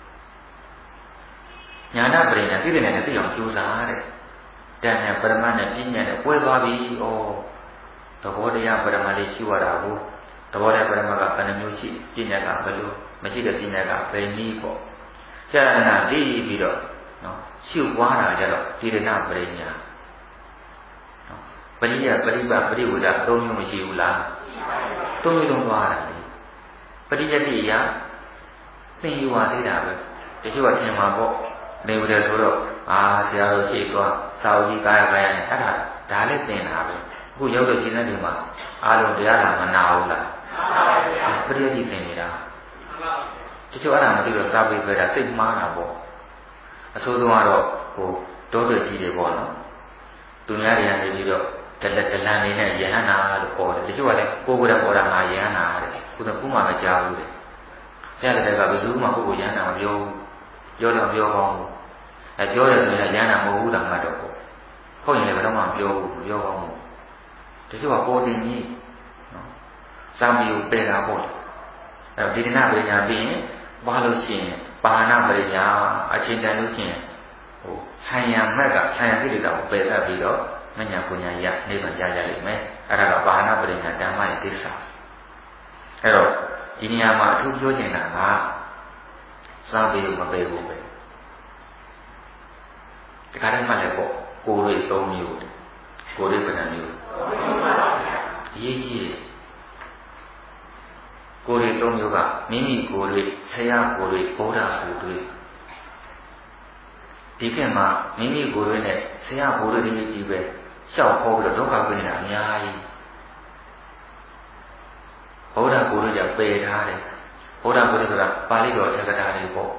ညာနာပရိညာတိတိနဲ့သိအောင်ကြိုးစားတဲ့တန်နဲ့ပရမတ်နဲ့ပြညာနဲ့ပွဲသွားပြီဩသဘောတရားပရမတ်လေးရှိရတာကိုသဘောတရားပရမတ်ကဘယ်နှမျိုးရှိပြညာကဘယ်လိုမရှိတဲ့ပြညာကဘယ်နည်းပေါ့ဆရာနာပြီးပြီးတော့နော်ရှုပွားတာကြတော့တိရဏပရိညာနော်ပရိယပရိပပရိဝဒ၃မျိုးမရှိဘူးလား၃မျိုးလုံးသွားတာလေပရိယတိယသင်ယူပါသေးတာပဲတချို့ကထင်မှာပေါ့နေဦးတယ်ဆိုတော့ဆရာတော်ရှိသွားစာအုပ်ကြီးကာယနဲ့အဲ့ဒါလည်းသင်တာပဲအခုရောက်တဲ့ဒီနေ့ဒီမှာအားလုံးတရားလာမနာဘူးလားပရိယတိသင်နေတာတချို့အဲ့ဒါမသိတော့စာပေကြတာသိမှားတာပေါ့အဆိုးဆုံးကတော့ဟိုတောတွေကြီးတွေပေါ့နော်သူများတွေကနေပြီးတော့တလက်တလန်နေနဲ့ယဟန္တာလို့ခေါ်တယ်တချို့ကလည်းကိုယ်ကိုယ်တော်တာငါယဟန္တာတဲ့ခုတော့ခုမှမကြားဘူးတဲ့ဆရာတဲ့ကဘယ်သူမှကိုယ်ကိုယဟန္တာမပြောဘူးပြောတော့ပြောကောင်းဘူးပြောတယ်ဆိုရင်ယဟန္တာမဟုတ်ဘူးတောင်မှတော့ဟုတ်ရင်လည်းဘယ်တော့မှပြောဘူးပြောကောင်းဘူးတချို့ကပေါ်တင်ကြီးနော်စာမီကိုပယ်တာပေါ့အဲ့တော့ဒီဒနာပရိညာပြီးရင်ဘာလို့ရှိရင်ပါဏပရိညာအချင်းတန်လို့ချင်းဟိုဆံရံမက်ကဆံရံကိလေသာကိုပယ်တတ်ပြီးတော့မညာပညာရနိဗ္ဗာန်ရလိမ့်မယ်အဲ့ဒါကပါဏပရိညာဓမ္မရဲ့ကိစ္စအဲ့တော့ဒီနေရာမှာအထူးပြောချင်တာကစာပေကိုမပယ်ဘူးပဲဒီကားထဲမှာလည်းပေါ့ကိုယ်တွေ၃မျိုးကိုယ်တွေဘယ်နှမျိုးရေးကြီးကိုယ်တွေ၃မျိုးကမိမိကိုယ်တွေဆရာကိုယ်တွေဗုဒ္ဓကိုယ်တွေဒီခေတ်မှာမိမိကိုယ်တွေနဲ့ဆရာကိုယ်တွေကြီးပဲရှောက်ခေါ်ပြီးတော့ဒုက္ခပြနေတာအများကြီးဗုဒ္ဓကိုယ်တွေကြောင့်ပယ်ထားတယ်ဗုဒ္ဓကိုယ်တွေကပါဠိတော်ထေကတာတွေပေါ့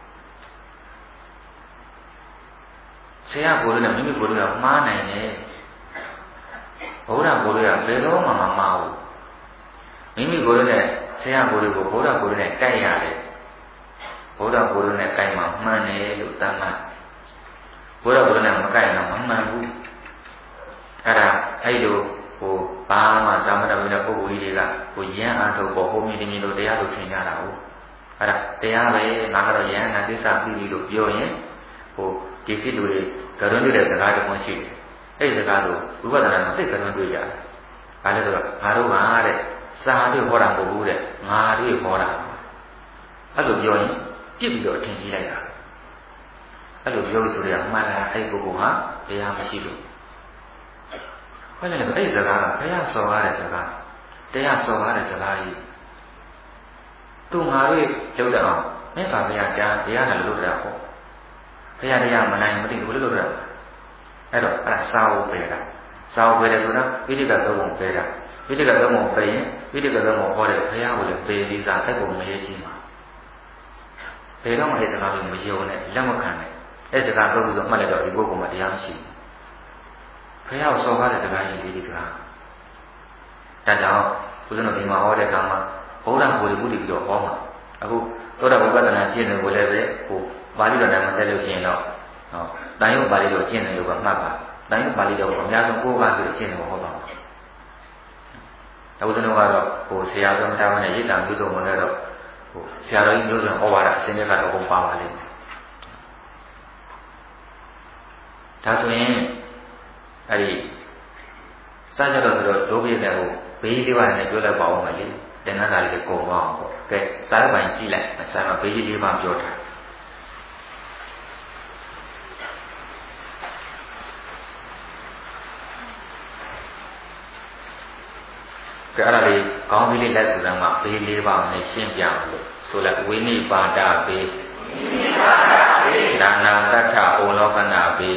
ဆရာကိုယ်တွေနဲ့မိမိကိုယ်တွေကမှားနိုင်တယ်ဗုဒ္ဓကိုယ်တွေကဘယ်တော့မှမမှားဘူးမိမိကိုယ်တွေနဲ့ဆရာကိုယ်တွေကိုဗုဒ္ဓကိုယ်တွေနဲ့တိုက်ရတယ်ဗုဒ္ဓကိုယ်တွေနဲ့တိုက်မှမှန်တယ်လို့သတ်မှတ်ဘုရားကိုယ်နဲ့မကိုက်ရင်တော့မမှန်ဘူးအဲ့ဒါအဲ့လိုဟိုဘာမှသာမဏေပုဂ္ဂိုလ်ကြီးတွေကဟိုယဉ်အားထုတ်ပေါ်ဟိုမြင်မြင်လို့တရားလို့ထင်ကြတာဟုတ်အဲ့ဒါတရားပဲငါကတော့ယဉ်နာသစ္စာပြီးပြီလို့ပြောရင်ဟိုဒီစိတ်တွေကရုံးတွေ့တဲ့စကားတစ်ခုရှိတယ်အဲ့ဒီစကားကိုဝိပဿနာမှာသိကရုံးတွေ့ကြတယ်ဘာလဲဆိုတော့ငါတို့ကတဲ့စာတွေဟောတာမဟုတ်ဘူးတဲ့ငါတွေဟောတာအဲ့လိုပြောရင်ပြစ်ပြီးတော့ထင်ကြီးလိုက်တာအဲ့လိုပြောဆိုရမှန်လားအဲ့ပုဂ္ဂိုလ်ဟာတရားမရှိလို့ဘာလဲအဲ့ဒီစကားကဘုရားစော်ကားတဲ့စကားတရားစော်ကားတဲ့စကားကြီးသူငါတို့လောက်တဲ့အောင်မြတ်စွာဘုရားတရားနဲ့လို့တရားဟောဘုရားတရားမနိုင်မသိဘူးလို့ပြောတာအဲ့တော့အဲ့ဒါစာဝပဲတာစာဝပဲတယ်ဆိုတော့ဝိတိကသုံးပုံပဲတာဝိတိကသုံးပုံပဲရင်ဝိတိကသုံးပုံဟောတယ်ဘုရားကိုလည်းပေပြီးသားအဲ့ပုံမရေးချင်းပါဘယ်တော့မှအဲ့စကားမျိုးမယုံနဲ့လက်မခံနဲ့အဲ့စကားတော့ပြီးတော့မှတ်လိုက်တော့ဒီပုဂ္ဂိုလ်မှာတရားမရှိဘူးဖះကိုစော်ကားတဲ့စကားကြီးလေးဒီစကားဒါကြောင့်ဦးဇင်းတို့ဒီမှာဟောတဲ့အခါမှာဘုရားကိုယ်ကိုယ်ပြီးတော့ဟောမှာအခုသောတာပန်ပဒနာကျင့်တယ်ကိုလည်းပဲဟိုပါဠိတော်နဲ့မတက်လို့ရှိရင်တော့တန်ရုပ်ပါဠိတော်ကျင့်တယ်လို့ကမှတ်ပါတန်ရုပ်ပါဠိတော်ကိုအများဆုံး9ပါးဆိုကျင့်တယ်ကိုဟောပါမှာဒါဦးဇင်းတို့ကတော့ဟိုဆရာတော်တာဝန်နဲ့ရိတ်တံမျိုးစုံဝင်တော့ဟိုဆရာတော်ကြီးမျိုးစုံဟောပါတာအစင်းတွေကတော့ဘုံပါပါလိမ့်မယ်ဒါဆိုရင်အဲ့ဒီစာကြတော့ဆိုတော့ဒုက္ခရဲ့ဟိုဘေးလေးပါးနဲ့ပြောလိုက်ပါဦးမယ်လေသင်္ကန်းသားလေးကိုကုန်အောင်ပေါ့ကဲစာရပိုင်းကြည့်လိုက်စာမှာဘေးလေးပါးပြောထားကဲအဲ့ဒါလေးခေါင်းစည်းလေးလက်ဆိုတော့မှဘေးလေးပါးနဲ့ရှင်းပြလို့ဆိုလိုက်ဝိနိပါဒဘေးနာနာတ္ထဩလောကနာဘေး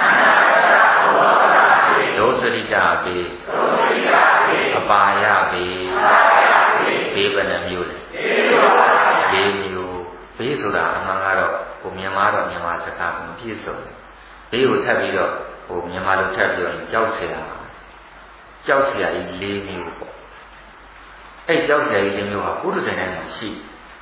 ဒုစရိတဘေးအပါယဘေးဘေးဘယ်နှမျိုးလဲဘေးမျိုးဘေးဆိုတာအမှန်ကတော့ဟိုမြန်မာတော့မြန်မာစကားမပြည့်စုံဘေးကိုထပ်ပြီးတော့ဟိုမြန်မာလိုထပ်ပြောရင်ကြောက်เสียကြီး၄မျိုးပေါ့အဲ့ကြောက်เสียကြီး၄မျိုးဟာပုထုဇဉ်တိုင်းမှာရှိ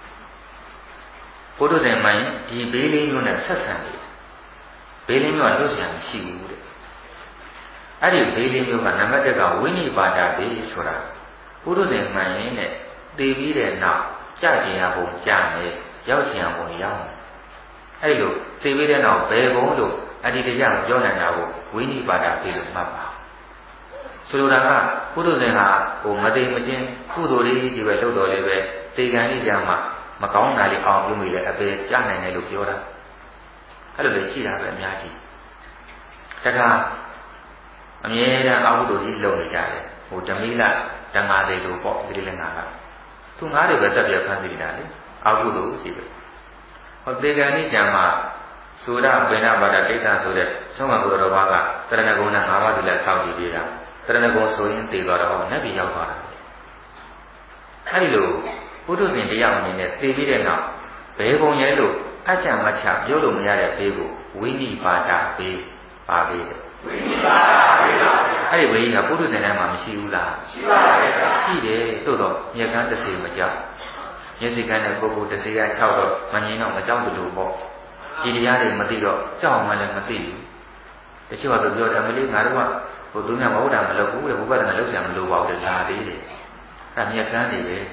ပုထုဇဉ်မှန်ဒီဘေး၄မျိုးနဲ့ဆက်ဆံနေဘေး၄မျိုးကလွတ်เสียမရှိဘူးတဲ့အဲ့ဒီဘေး၄မျိုးကနံပါတ်1ကဝိနိပါဒဘေးဆိုတာပုထုဇဉ်မှန်ရင်းနဲ့သိပြီးတဲ့နောက်ကြာကျင်ရပုံကြာမယ်ရောက်ကျင်ရပုံရောက်မယ်အဲ့လိုသိပြီးတဲ့နောက်ဘယ်ဘုံလို့အတ္တိတရားပြောနိုင်တာကိုဝိနိပါဒဘေးလို့မှတ်ပါဆိုလိုတာကပုထုဇဉ်ဟာဟိုမသိမချင်းကုသိုလ်လေးဒီပဲလုပ်တော်လေးပဲသေကံလေးကြမှာမကောင်းတာလေးအောင်ပြုမိလေအပေကြနိုင်တယ်လို့ပြောတာအဲ့လိုလေရှိတာပဲအများကြီးတခါအမြဲတမ်းအကုသိုလ်ကြီးလုပ်နေကြတယ်ဟိုဓမိလဓမ္မတွေလို့ပေါ့ဒီလိုလည်းငါကသူငါးတွေပဲတက်ပြဖန်စီနေတာလေအကုသိုလ်ရှိပဲဟောသေကံလေးကြမှာသုရဘေနဘာဒဒိဋ္ဌဆိုတဲ့သုံးပါးကိုယ်တော်ဘာကတရဏဂုဏ၅ပါးဒီလက်ဆောက်ကြည့်ပေးတာတရဏဂုံဆိုရင်သိသွားတော့နတ်ပြည်ရောက်သွားတာအဲ့ဒီလိုပုထုဇဉ်တရားအနေနဲ့သိပြီးတဲ့နောက်ဘယ်ပုံရဲလို့အကြံမချပြောလို့မရတဲ့ဘေးကိုဝိနိပါဒဘေးပါဘေးတဲ့ဝိနိပါဒဘေးပါအဲ့ဒီဘေးကပုထုဇဉ်တိုင်းမှာမရှိဘူးလားရှိပါတယ်ရှိတယ်တို့တော့မျက်ကန်း30မကြောက်မျက်စိကန်းတဲ့ပုဂ္ဂိုလ်30က6တော့မငြင်းတော့မကြောက်ဘူးလို့ပေါ့ဒီတရားတွေမသိတော့ကြောက်မှလည်းမသိဘူးတချို့ကတော့ပြောတယ်အမလေးငါတို့ကဟိုသူများမဟုတ်တာမလုပ်ဘူးတဲ့ဘုရားကလည်းလုပ်ဆရာမလိုပါဘူးတဲ့လာသေးတယ်အဲ့မြက်ကန်းတွေပဲ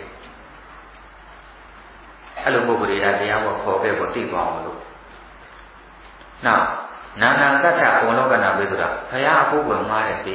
အဲ့လိုပုဂ္ဂိုလ်တွေကတရားပေါ်ခေါ်ခဲ့ပေါ်သိသွားအောင်လို့နောက်နာနာတတ္ထဩလောကနာပဲဆိုတာဘုရားအဖို့ဝင်မှားတဲ့တေ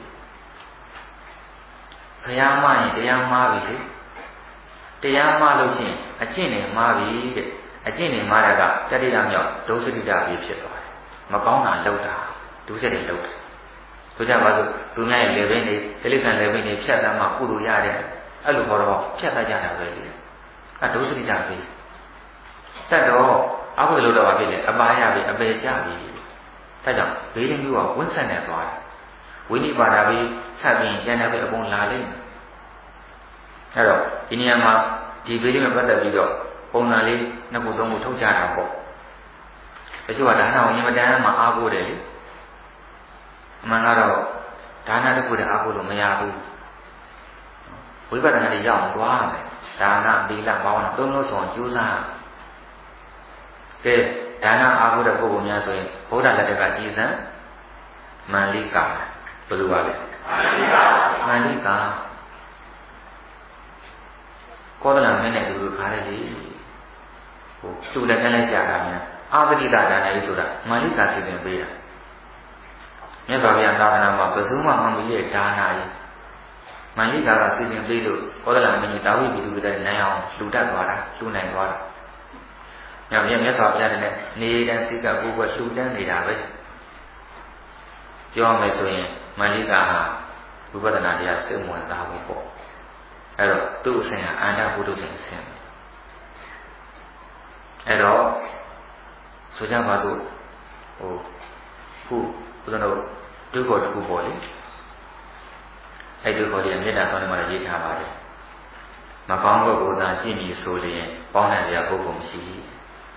ဘုရားမှားရင်တရားမှားပြီလေတရားမှားလို့ရှိရင်အကျင့်နဲ့မှားပြီတဲ့အကျင့်နဲ့မှားတာကတတိယမြောက်ဒုစရိတဘေးဖြစ်သွားတယ်မကောင်းတာလုပ်တာဒုစရိတလုပ်တာဆိုကြပါစို့သူများရဲ့လေဘင်းတွေတိလိစ္ဆာန်လေဘင်းတွေဖြတ်သမ်းမှကုသိုလ်ရတယ်အဲ့လိုခေါ်တော့ဖြတ်တတ်ကြတာပဲလေအဲ့ဒုစရိတဘေးတတ်တော့အကုသိုလ်လုပ်တော့ဘာဖြစ်လဲအပါယပဲအပေကြပြီဒါကြောင့်ဘေးလေးမျိုးကဝန်းဆက်နေသွားတယ်ဝိနိပါဒဘေးဆက်ပြီးကျန်တဲ့ဘေးအကုန်လာလိမ့်မယ်အဲ့တော့ဒီနေရာမှာဒီဘေးလေးနဲ့ပတ်သက်ပြီးတော့ပုံစံလေးနှစ်ခုသုံးခုထုတ်ကြတာပေါ့တချို့ကဒါနကိုအင်မတန်မှအားကိုးတယ်လေအမှန်ကတော့ဒါနတစ်ခုတည်းအားကိုးလို့မရဘူးဝိပဿနာတွေရောက်သွားမယ်ဒါနသီလဘာဝနာသုံးလို့ဆိုကြိုးစားကဲဒါနအားကိုးတဲ့ပုဂ္ဂိုလ်များဆိုရင်ဘုရားလက်ထက်ကကြည်စံမန္လိကာဘယ်လိုပါလဲမန္လိကာကောသလမင်းနဲ့လူခါတယ်လေဟိုသူလည်းနဲ့လိုက်ကြတာများအာသတိတာဒါနလေးဆိုတာမန္လိကာစီစဉ်ပေးတာမြတ်စွာဘုရားသာသနာမှာဘယ်သူမှမမီးရဲ့ဒါနာကြီးမန္လိကာကစီစဉ်ပေးလို့ကောသလမင်းကြီးတာဝိပိတုကတဲ့နိုင်အောင်လူတတ်သွားတာလူနိုင်သွားတာညမြတ်စွာဘုရားတဲ့နေတန်းစိကပူပွဲလူတန်းနေတာပဲပြောမယ်ဆိုရင်မန္လိကာဟာဝိပဿနာတရားစိတ်ဝင်စားဖို့ပေါ့အဲ့တော့သူ့အစဉ်ဟာအန္တဘုဒ္ဓဆင်အစဉ်အဲ့တော့ဆိုကြပါစို့ဟိုခုဘုရားတို့ဒုက္ခတစ်ခုပေါ့လေအဲ့ဒုက္ခတွေမေတ္တာဆောင်းနေမှာရေးထားပါတယ်မကောင်းဘက်ကိုသာကြည့်ပြီးဆိုလျင်ပေါင်းနိုင်စရာပုဂ္ဂိုလ်မရှိ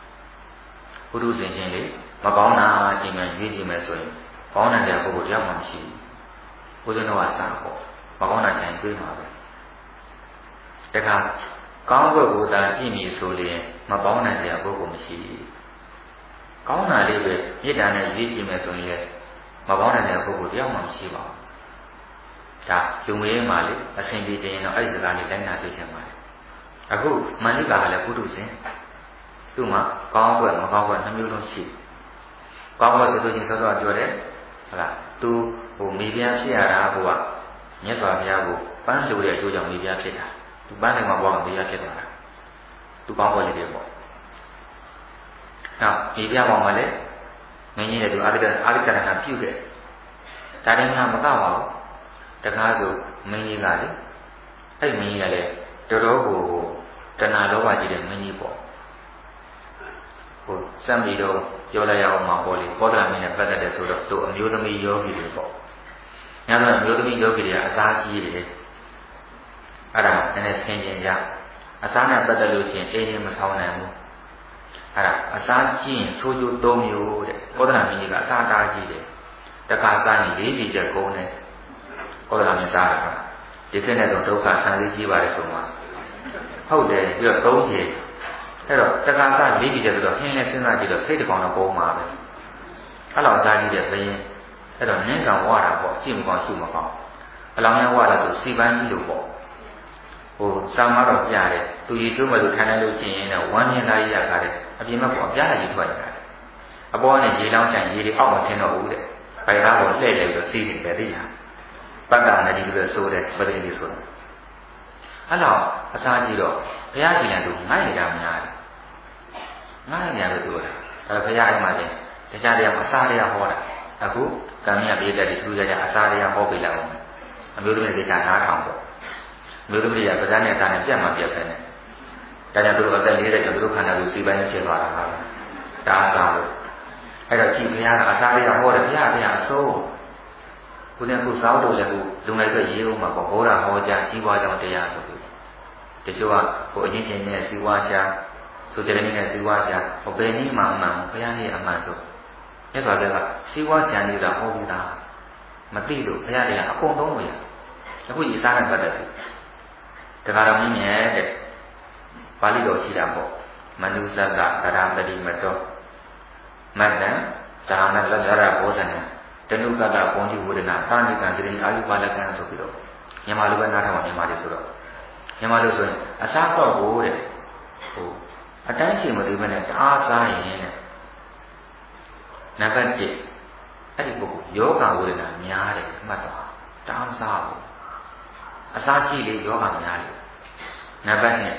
ဘုရုရှင်ချင်းလေမကောင်းတာကြည့်မှရွေးကြည့်မယ်ဆိုရင်ကောင်းတဲ့ပုဂ္ဂိုလ်တယောက်မှမရှိဘူးဘုရားတော်ကစပေါ့မကောင်းတာဆိုင်တွေးမှာပဲတခါကောင်းဘက်ကိုသာကြည့်မိဆိုရင်မပေါင်းနိုင်တဲ့ပုဂ္ဂိုလ်မရှိကောင်းတာလေးပဲမေတ္တာနဲ့ရွေးကြည့်မယ်ဆိုရင်မပေါင်းနိုင်တဲ့ပုဂ္ဂိုလ်တယောက်မှမရှိပါဘူးဒါယုံမေးမှလေအစဉ်ပြေခြင်းတော့အဲ့ဒီစကားလေးတိုင်းနာသိချင်ပါတယ်အခုမန္လိကာကလည်းပုထုဇဉ်သူ့မှာကောင်းဘက်မကောင်းဘက်နှမျိုးလုံးရှိကောင်းဘက်ဆိုလို့ချင်းစောစောပြောတယ်ဟုတ်လားသူဟိုမိဖုရားဖြစ်ရတာဟိုကမြတ်စွာဘုရားကိုပန်းလှူတဲ့အကျိုးကြောင့်မိဖုရားဖြစ်တာသူပန်းဆိုင်မှာဘွားကမိဖုရားဖြစ်သွားတာသူကောင်းဘက်လေးတွေပေါ့နောက်မိဖုရားဘောင်မှာလည်းမင်းကြီးနဲ့သူအာရိကရဏပြုခဲ့ဒါတိုင်းမှမကပါဘူးတကားဆိုမင်းကြီးကလေအဲ့မင်းကြီးကလည်းတော်တော်ကိုတဏှာလောဘကြီးတဲ့မင်းကြီးပေါ့ဟိုစံပြီးတော့ပြောလိုက်ရအောင်မှာပေါ့လေကောသလမင်းနဲ့ပတ်သက်တဲ့ဆိုတော့သူအမျိုးသမီးယောဂီတွေပေါ့ညတော့အမျိုးသမီးယောဂီတွေကအစားကြီးတယ်အဲ့ဒါနည်းနည်းဆင်ခြင်ကြအစားနဲ့ပတ်သက်လို့ရှိရင်အိမ်ရင်မဆောင်နိုင်ဘူးအဲ့ဒါအစားကြီးရင်ဆိုးကျိုး၃မျိုးတဲ့ကောသလမင်းကြီးကအစားတားကြီးတယ်တခါစားရင်၄ပြည်ချက်ကုန်တယ်ကောသလမင်းစားတာဒီခေတ်နဲ့တော့ဒုက္ခဆံလေးကြီးပါတယ်ဆိုမှဟုတ်တယ်ပြီးတော့၃ပြည်အဲ့တော့တခါစား၄ပြည်ချက်ဆိုတော့ဟင်းနဲ့စဉ်းစားကြည့်တော့စိတ်တကောင်တော့ပုံမှာပဲအဲ့လိုအစားကြီးတဲ့ဘယင်းအဲ့တော့နင်းကံဝါတာပေါ့ကြည့်မကောင်းရှုမကောင်းအလောင်းရဝါတာဆိုစီပန်းကြီးလို့ပေါ့ဟိုစာမတော့ပြတယ်သူရေချိုးမယ်လို့ခံလိုက်လို့ရှိရင်တော့ဝမ်းမြင်သားရရကားတယ်အပြင်ဘက်ကအပြားကြီးထွက်နေတာအပေါ်ကနေရေလောင်းချင်ရေတွေအောက်မဆင်းတော့ဘူးတဲ့ဘယ်ကားကိုလှည့်လဲပြီးတော့စီးနေတယ်သိလားပတ္တနာတိလို့ဆိုတဲ့ပဒိတိဆိုတာအဲ့တော့အစားကြီးတော့ဘုရားရှင်ကသူငိုက်နေတာများတယ်ငိုက်နေတယ်သူကဘုရားအိမ်မှာတင်တခြားတရားအစားတရားဟောတာအခုကံမြတ်ပြည်တဲ့ဒီလူကြကြအစားတရားဟောပေးလိုက်အောင်အမျိုးသမီးတွေကနားထောင်ပေါ့အမျိုးသမီးတွေကပဇာနဲ့အစားနဲ့ပြတ်မှပြတ်ပဲနဲ့ဒါကြောင့်သူတို့အသက်40ကျော်သူတို့ခန္ဓာကိုယ်စီပိုင်းဖြစ်သွားတာပါဒါအစားလို့အဲ့တော့ကြည်ဘုရားကအစားတရားဟောတယ်ဘုရားတရားအစိုးခုနကခုစောင်းတို့လည်းခုလုံလိုက်တော့ရေးဦးမှာပေါ့ဘောဓဟောကြားကြီးပွားကြောင်းတရားဆိုပြီးတချို့ကဟိုအချင်းချင်းနဲ့ဇီဝရှာဆိုကြတယ်နဲ့ဇီဝရှာဟိုဘယ်နည်းမှမှန်ဘုရားရဲ့အမှန်ဆိုမြတ်စွာဘုရားကဇီဝရှာနေတာဟောပြီးသားမသိလို့ဘုရားတရားအကုန်သုံးလို့ရအခုဒီစားနဲ့ပတ်သက်တယ်တရားတော်မြင့်မြတ်တဲ့ပါဠိတော်ရှိတာပေါ့မနုဿကကရပတိမတောမတ္တံဇာနလရဘောဇနံတနုကတပုံတိဝေဒနာသာနိကံစရိအာယုပါလကံဆိုပြီးတော့မြန်မာလိုပဲနားထောင်မြန်မာလိုဆိုတော့မြန်မာလိုဆိုရင်အစားတော့ကိုတဲ့ဟိုအတိုင်းရှိမသေးဘဲနဲ့တအားစားရင်တဲ့နံပါတ်1အဲ့ဒီပုဂ္ဂိုလ်ယောဂဝေဒနာများတယ်မှတ်တော့တအားစားဘူးအစားကြည့်လေယောဂများလေနံပါတ်2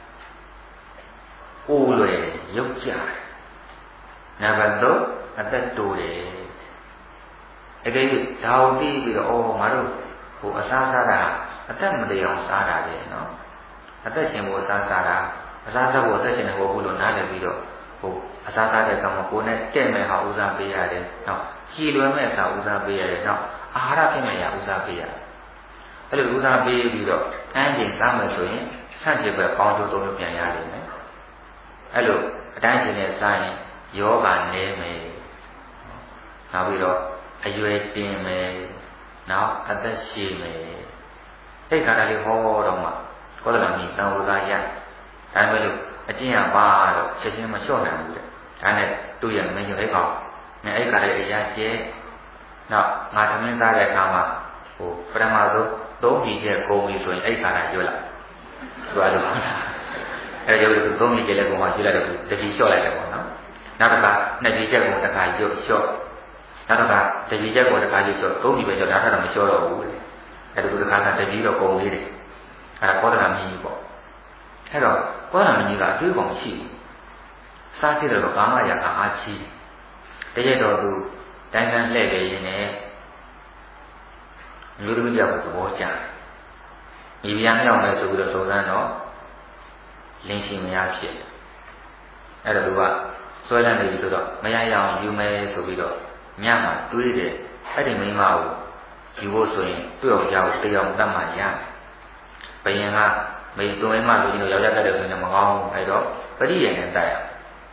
ကိုယ်လွယ်ရုပ်ကြတယ်နံပါတ်3အသက်တိုးတယ်အကယ်၍ဒါကိုသိပြီးတော့ငါတို့ဟိုအစားစားတာအသက်မတည်အောင်စားတာပဲနော်အသက်ရှင်ဖို့အစားစားတာအစားစားဖို့အသက်ရှင်နေဖို့ဘုလို့နားလည်ပြီးတော့ဟိုအစားစားတဲ့ကံမှာကိုယ်နဲ့တဲ့မဲ့ဟာဥစားပေးရတယ်နော်ကြည်လွယ်မဲ့စာဥစားပေးရတယ်နော်အာဟာရဖြစ်မဲ့ရာဥစားပေးရတယ်အဲ့လိုဥစားပေးပြီးတော့အန်းကျင်စားမယ်ဆိုရင်ဆန့်ကျင်ဘက်ပေါင်းတို့သုံးပြန်ရလိမ့်မယ်အဲ့လိုအတိုင်းရှင်နဲ့စားရင်ယောဂနည်းမယ်နောက်ပြီးတော့အရွယ်တင်မယ်နောက်အသက်ရှည်မယ်အဲ့ခါတည်းဟောတော့မှကောသလမီတန်ဝါရရဒါပဲလို့အကျင့်ရပါတော့ချက်ချင်းမလျှော့နိုင်ဘူးလေဒါနဲ့သူ့ရဲ့မင်းရုပ်အိတ်ကောင်မင်းအဲ့ခါတည်းအရာကျဲနောက်ငါသမင်းစားတဲ့အခါမှာဟိုပထမဆုံး3ပြည်ကျဲကုန်ပြီဆိုရင်အဲ့ခါတည်းရွတ်လိုက်သူအဲ့လိုအဲ့ဒါကြောင့်3ပြည်ကျဲလည်းကုန်ဟောရွတ်လိုက်တော့တတိလျှော့လိုက်တယ်ပေါ့နော်နောက်တစ်ခါ2ပြည်ကျဲကုန်တစ်ခါရွတ်လျှော့နောက်တစ်ခါတတိချက်ကိုတစ်ခါရွတ်လျှော့3ပြည်ပဲကျော်နောက်ထပ်တော့မလျှော့တော့ဘူးလေအဲ့ဒါတစ်ခါကတတိတော့ကုန်သေးတယ်အဲ့ဒါကောသလမင်းကြီးပေါ့အဲ့တော့ကောသလမင်းကြီးကအတွေးပုံရှိစားကြည့်တော့ဘာမှရကအားကြီးတရက်တော့သူတိုင်းတန်းလှည့်တယ်ရင်လည်းမျိုးသမီးကြောက်သဘောကျတယ်ညီပြန်မြောက်မယ်ဆိုပြီးတော့စုံစမ်းတော့လင်းရှိမရဖြစ်အဲ့တော့သူကဆွဲလန်းနေပြီဆိုတော့မရရအောင်ယူမယ်ဆိုပြီးတော့ညမှာတွေးတယ်အဲ့ဒီမိန်းမကိုယူဖို့ဆိုရင်သူ့ယောက်ျားကိုတရားတတ်မှရဘယင်ကမိန်းသူမိန်းမလူကြီးတို့ယောက်ျားတက်တယ်ဆိုရင်မကောင်းဘူးအဲ့တော့ပရိယေနဲ့တိုက်ရ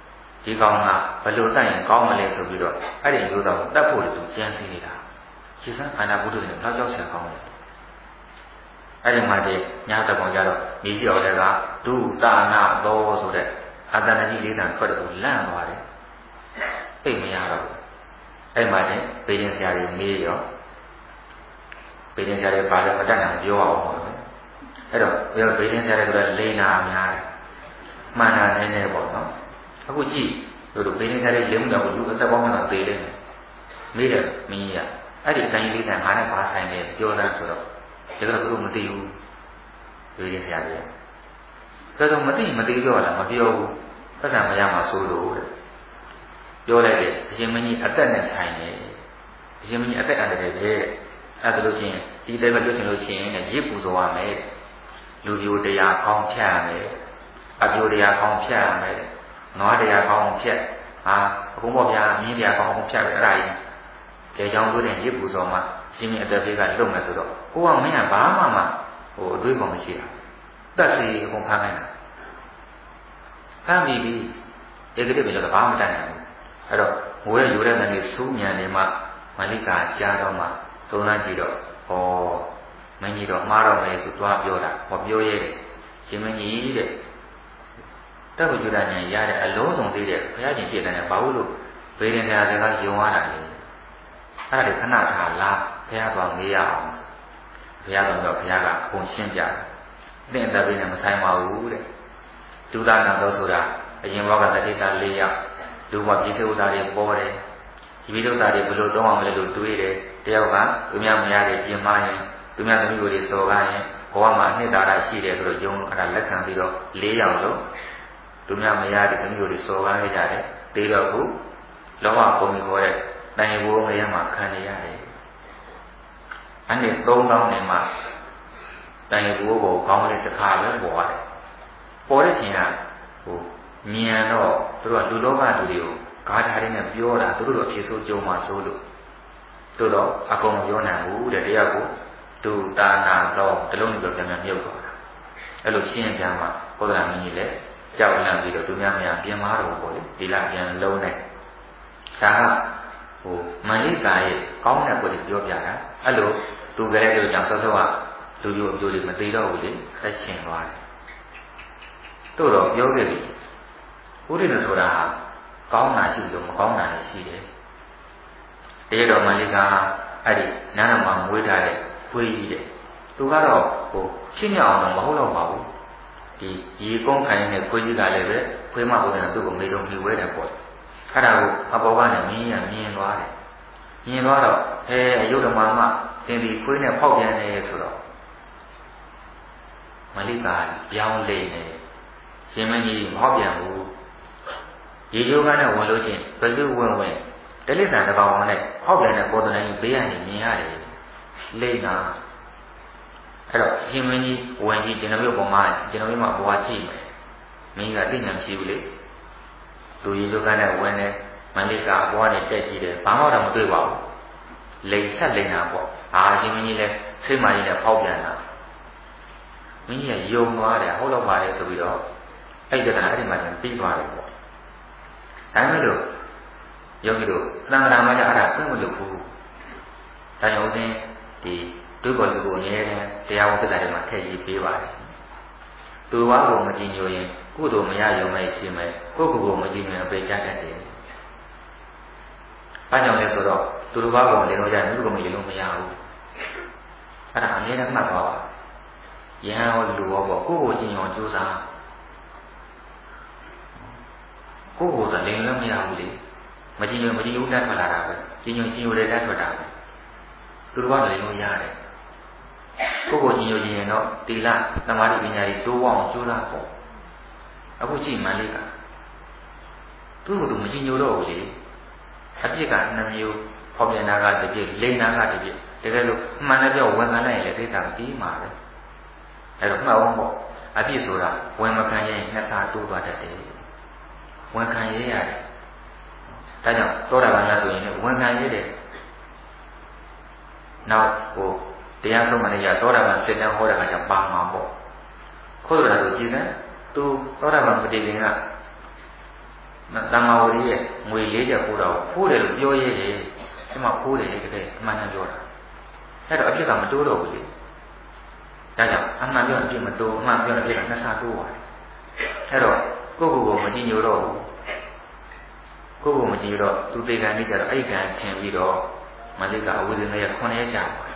ဒီကောင်ကဘလို့တတ်ရင်ကောင်းမလဲဆိုပြီးတော့အဲ့ဒီမျိုးတော်တတ်ဖို့သူကြံစည်နေတာရှင်းစမ်းအာနာဘုဒ္ဓနဲ့နောက်ကြောက်ဆရာကောင်းတယ်အဲ့ဒီမှာဒီညာတကောင်ကြတော့ညီကြီးတော်တွေကဒုတာနာသောဆိုတဲ့အတ္တနတိလေးတန်ထွက်တော့လန့်သွားတယ်သိမရတော့အဲ့မှာတင်ပေရင်ဆရာကြီးမေးရောပေရင်ဆရာကြီးဘာလို့မတတ်နိုင်ပြောအောင်ပေါ့အဲ့တော့ပေရင်ဆရာကြီးကလိန်နာများတယ်မှန်တာနည်းနည်းပေါ့နော်အခုကြည့်တို့ပေရင်ဆရာကြီးလိမ်တော့လူအသက်ပေါင်းတော့သေးတယ်မေးတယ်မင်းကြီးကအဲ့ဒီတိုင်းလေးတန်ငါနဲ့ဘာဆိုင်လဲပြောတယ်ဆိုတော့ဒါကတော့သူမသိဘူးပေရင်ဆရာကြီးကတော့မသိပြောလားမပြောဘူးပတ်စံမရမှာစိုးလို့တဲ့ပြောလိုက်တယ်အရှင်မင်းကြီးအသက်နဲ့ဆိုင်တယ်အရှင်မင်းကြီးအသက်အန္တရာယ်ပဲတဲ့အဲ့ဒါလို့ချင်းဒီတိုင်းပဲပြောချင်လို့ရှိရင်ရစ်ပူဇော်ရမယ်လူပြိုတရားကောင်းဖြတ်ရမယ်အပြိုတရားကောင်းဖြတ်ရမယ်နွားတရားကောင်းဖြတ်အခုပေါ့ဗျာမြင်းတရားကောင်းဖြတ်တယ်အဲ့ဒါကြီးလေချောင်းတို့နဲ့ရစ်ပူဇော်မှရှင်မင်းအသက်လေးကလွတ်မယ်ဆိုတော့ကိုကမင်းကဘာမှအတွေးပေါ်မရှိတာတက်စီအကုန်ဖမ်းခိုင်းတာဖမ်းပြီးပြီဧကတိပဲတော့ဘာမှမတတ်နိုင်ဘူးအဲ့တော့ငိုရယူတဲ့ကနေစူးညံနေမှမလိကာကြားတော့မှသုံးလကြည့်တော့မင်းကြီးတော့မှားတော့မယ်ဆိုသွားပြောတာဟောပြောရဲတယ်ရှင်မင်းကြီးတဲ့တက်ကိုယူတာညံရတဲ့အလုံးစုံသေးတဲ့ဘုရားရှင်ဖြစ်တဲ့ဘာလို့ဘေးရင်တရားတွေကယုံရတာလဲအဲ့ဒါတွေခဏထားလားဘုရားသွားမေးရအောင်ဘုရားတော်တော့ဘုရားကပုံရှင်းပြတယ်အင့်အသက်ပေးနဲ့မဆိုင်ပါဘူးတဲ့ဒုဒနာတော်ဆိုတာအရင်ဘောကတတိတာ၄ယောက်လူမပြည်သူဥစ္စာတွေပေါ်တယ်ဒီပြည်သူဥစ္စာတွေဘယ်လိုသုံးအောင်လဲလို့တွေးတယ်တယောက်ကသူများမရတဲ့ပြင်မရင်သူများသမီးတွေစော်ကားရင်ဘဝမှာအနှစ်သာရရှိတယ်ဆိုတော့ယုံအဲ့ဒါလက်ခံပြီးတော့၄ယောက်လို့သူများမရတဲ့သမီးတွေစော်ကားနေကြတယ်ပြီးတော့ခုလောဘပုံပြီးပေါ်တဲ့တိုင်ဘိုးငရဲမှာခံနေရတယ်အဲ့ဒီ3000နဲ့မှတိုင်ဘိုးကိုကောင်းတဲ့တစ်ခါပဲပေါ်ရတယ်ပေါ်တဲ့ချိန်ကမြင်တော့သူတို့ကလူလောကလူတွေကိုဂါထာတွေနဲ့ပြောတာသူတို့တော့ဖြစ်ဆိုးကြုံမှာဆိုလို့သူတော့အကုန်မပြောနိုင်ဘူးတဲ့တရားကိုဒုတာနာတော့တလုံးပြောပြန်မြုပ်သွားတာအဲ့လိုရှင်းပြန်မှဘုရားမင်းကြီးလည်းကြောက်လန့်ပြီးတော့သူများများပြင်မာတော့ပေါ့လေဒီလာပြန်လုံးနဲ့ဒါကမန္လိကာရဲ့ကောင်းတဲ့ကိုပြောပြတာအဲ့လိုသူကလေးတို့ကြောင့်ဆော့ဆော့ကလူမျိုးအကျိုးတွေမသေးတော့ဘူးလေသက်ရှင်သွားတယ်တို့တော့ပြောခဲ့ပြီဘုရားဆိုတာကောင်းတာရှိလို့မကောင်းတာလည်းရှိတယ်တရားတော်မန္လိကာအဲ့ဒီနာနာမှာမွေးထားတဲ့ခွေးကြီးတဲ့သူကတော့ချင်းမြောက်အောင်မဟုတ်တော့ပါဘူးဒီရေကုန်းခိုင်းတဲ့ခွေးကြီးကလည်းပဲခွေးမဘုရားသူ့ကိုမေတော်မီဝဲတယ်ပေါ့အဲ့ဒါကိုအပေါ်ကနေမြင်သွားတယ်မြင်သွားတော့အယုဒ္ဓမာမသင်ဒီခွေးနဲ့ဖောက်ပြန်နေဆိုတော့မန္လိကာပြောင်းလဲနေရှင်မင်းကြီးမဟုတ်ပြန်ဘူးရေချိုးကနဲ့ဝင်လို့ချင်းဘယ်သူဝင်တိလိစ္ဆာန်တစ်ကောင်နဲ့ဟောက်ပြန်တဲ့ပေါ်တဲ့ကြီးဘေးကနေမြင်ရတယ်လိမ့်နာအဲ့တော့ရှင်မင်းကြီးဝင်ကြီးကျွန်တော်တို့ပေါ်မှာကျွန်တော်တို့မှာဘွားကြည့်မယ်မင်းကသိဉာဏ်ရှိဘူးလေသူရေချိုးကနဲ့ဝင်တယ်မန္လိကာဘွားနဲ့တက်ကြည့်တယ်ဘာမှတော့မတွေ့ပါဘူးလိမ့်ဆက်လိမ့်နာပေါ့ရှင်မင်းကြီးလည်းစိတ်မှကြီးနဲ့ဖောက်ပြန်တာမင်းကြီးကယုံသွားတယ်ဟုတ်တော့ပါလေဆိုပြီးတော့အဲ့ဒီကအဲ့ဒီမှာပြီးသွားတယ်ပေါ့ဒါမှမဟုတ်ယောဂီတို့သံဃာမှာကြအဲ့ဒါသိမလို့ဘူးဒါကြောင့်ဦးဇင်းဒီဒုက္ခလူကိုအမြဲတမ်းတရားဝိပဿနာတွေမှာထည့်ရေးပေးပါတယ်သူဘာကိုမကြည်ညိုရင်ကုသိုလ်မရရုံနဲ့ရှိမယ်ကိုယ့်ကိုယ်ကိုမကြည်ညိုရင်ပေချတတ်တယ်ဘာကြောင့်လဲဆိုတော့သူတို့ဘာကိုလည်းတော့ရတယ်သူကမရလို့မရဘူးအဲ့ဒါအမြဲတမ်းမှတ်သွားပါယဟန်ဟောလူဟောပေါ့ကိုယ့်ကိုကြည်ညိုကြိုးစားကိုယ့်ကိုယ်ကလည်းလည်းမရဘူးလေမကြည်ညိုတတ်ထွက်လာတာပဲကြည်ညိုတဲ့တတ်ထွက်တာပဲသူတို့ကလည်းလို့ရတယ်ကိုယ့်ကိုကြည်ညိုရင်တော့တိလသမာဓိပညာတွေတိုးအောင်ကြိုးစားပေါ့အခုကြည့်မှလေးကသူ့ကိုယ်သူမကြည်ညိုတော့ဘူးလေအပြစ်က2မျိုးဖောက်ပြန်တာကတစ်ပြစ်လိန်တာကတစ်ပြစ်တကယ်လို့မှန်တယ်ပြောဝန်ခံလိုက်ရင်လည်းသိတာပြီးမှာပဲအဲ့တော့မှတ်အောင်ပေါ့အပြစ်ဆိုတာဝန်မခံရင်နှစ်ဆတိုးသွားတတ်တယ်ဝန်ခံရရတယ်ဒါကြောင့်တောတာပန်များဆိုရင်လည်းဝန်ခံရတယ်နောက်တရားဆုံးမနေရတောတာပန်စစ်တမ်းဟောတဲ့အခါကျပါမှာပေါ့ခိုးတော်တာဆိုကြည်စမ်းသူတောတာပန်ပတိခင်ကတမ္မာဝရီရဲ့ငွေ၄ချက်ခိုးတော့ခိုးတယ်လို့ပြောရဲတယ်ဒီမှာခိုးတယ်တကယ်အမှန်တမ်းပြောတာအဲ့တော့အဖြစ်ကမတိုးတော့ဘူးလေဒါကြောင့်အမှန်ပြောအဖြစ်မတိုးအမှန်ပြောအဖြစ်ကနှစ်ဆတိုးပါတယ်အဲ့တော့ကိုယ့်ကိုယ်ကိုမကြည်ညိုတော့ဘူးကိုယ့်ကိုယ်မကြည်ညိုတော့သူသေကံလေးကြတော့အဲ့ကံထင်ပြီးတော့မလိကအဝိဇ္ဇနဲ့9ရက်ကြာပါတယ်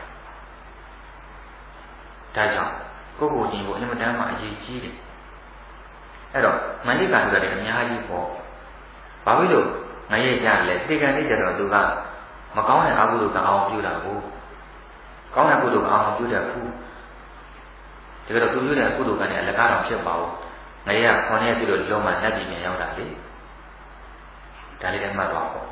ဒါကြောင့်ကိုယ့်ကိုယ်ကြည်ဖို့အင်မတန်မှအရေးကြီးတယ်အဲ့တော့မလိကဆိုတဲ့အများကြီးပေါ့ဘာဖြစ်လို့ငရဲကြလဲသေကံလေးကြတော့သူကမကောင်းတဲ့အကုသိုလ်ကအောင်ပြုတာကိုကောင်းတဲ့ကုသိုလ်ကအောင်ပြုတဲ့ခုဒါကြတော့သူပြုတဲ့ကုသိုလ်ကလည်းအလကားတော့ဖြစ်ပါဘူးငရဲက9ရက်ပြီးတော့လုံးဝလက်ပြီးမြင်ရောက်တာလေဒါလေးလည်းမှတ်သွားပေါ့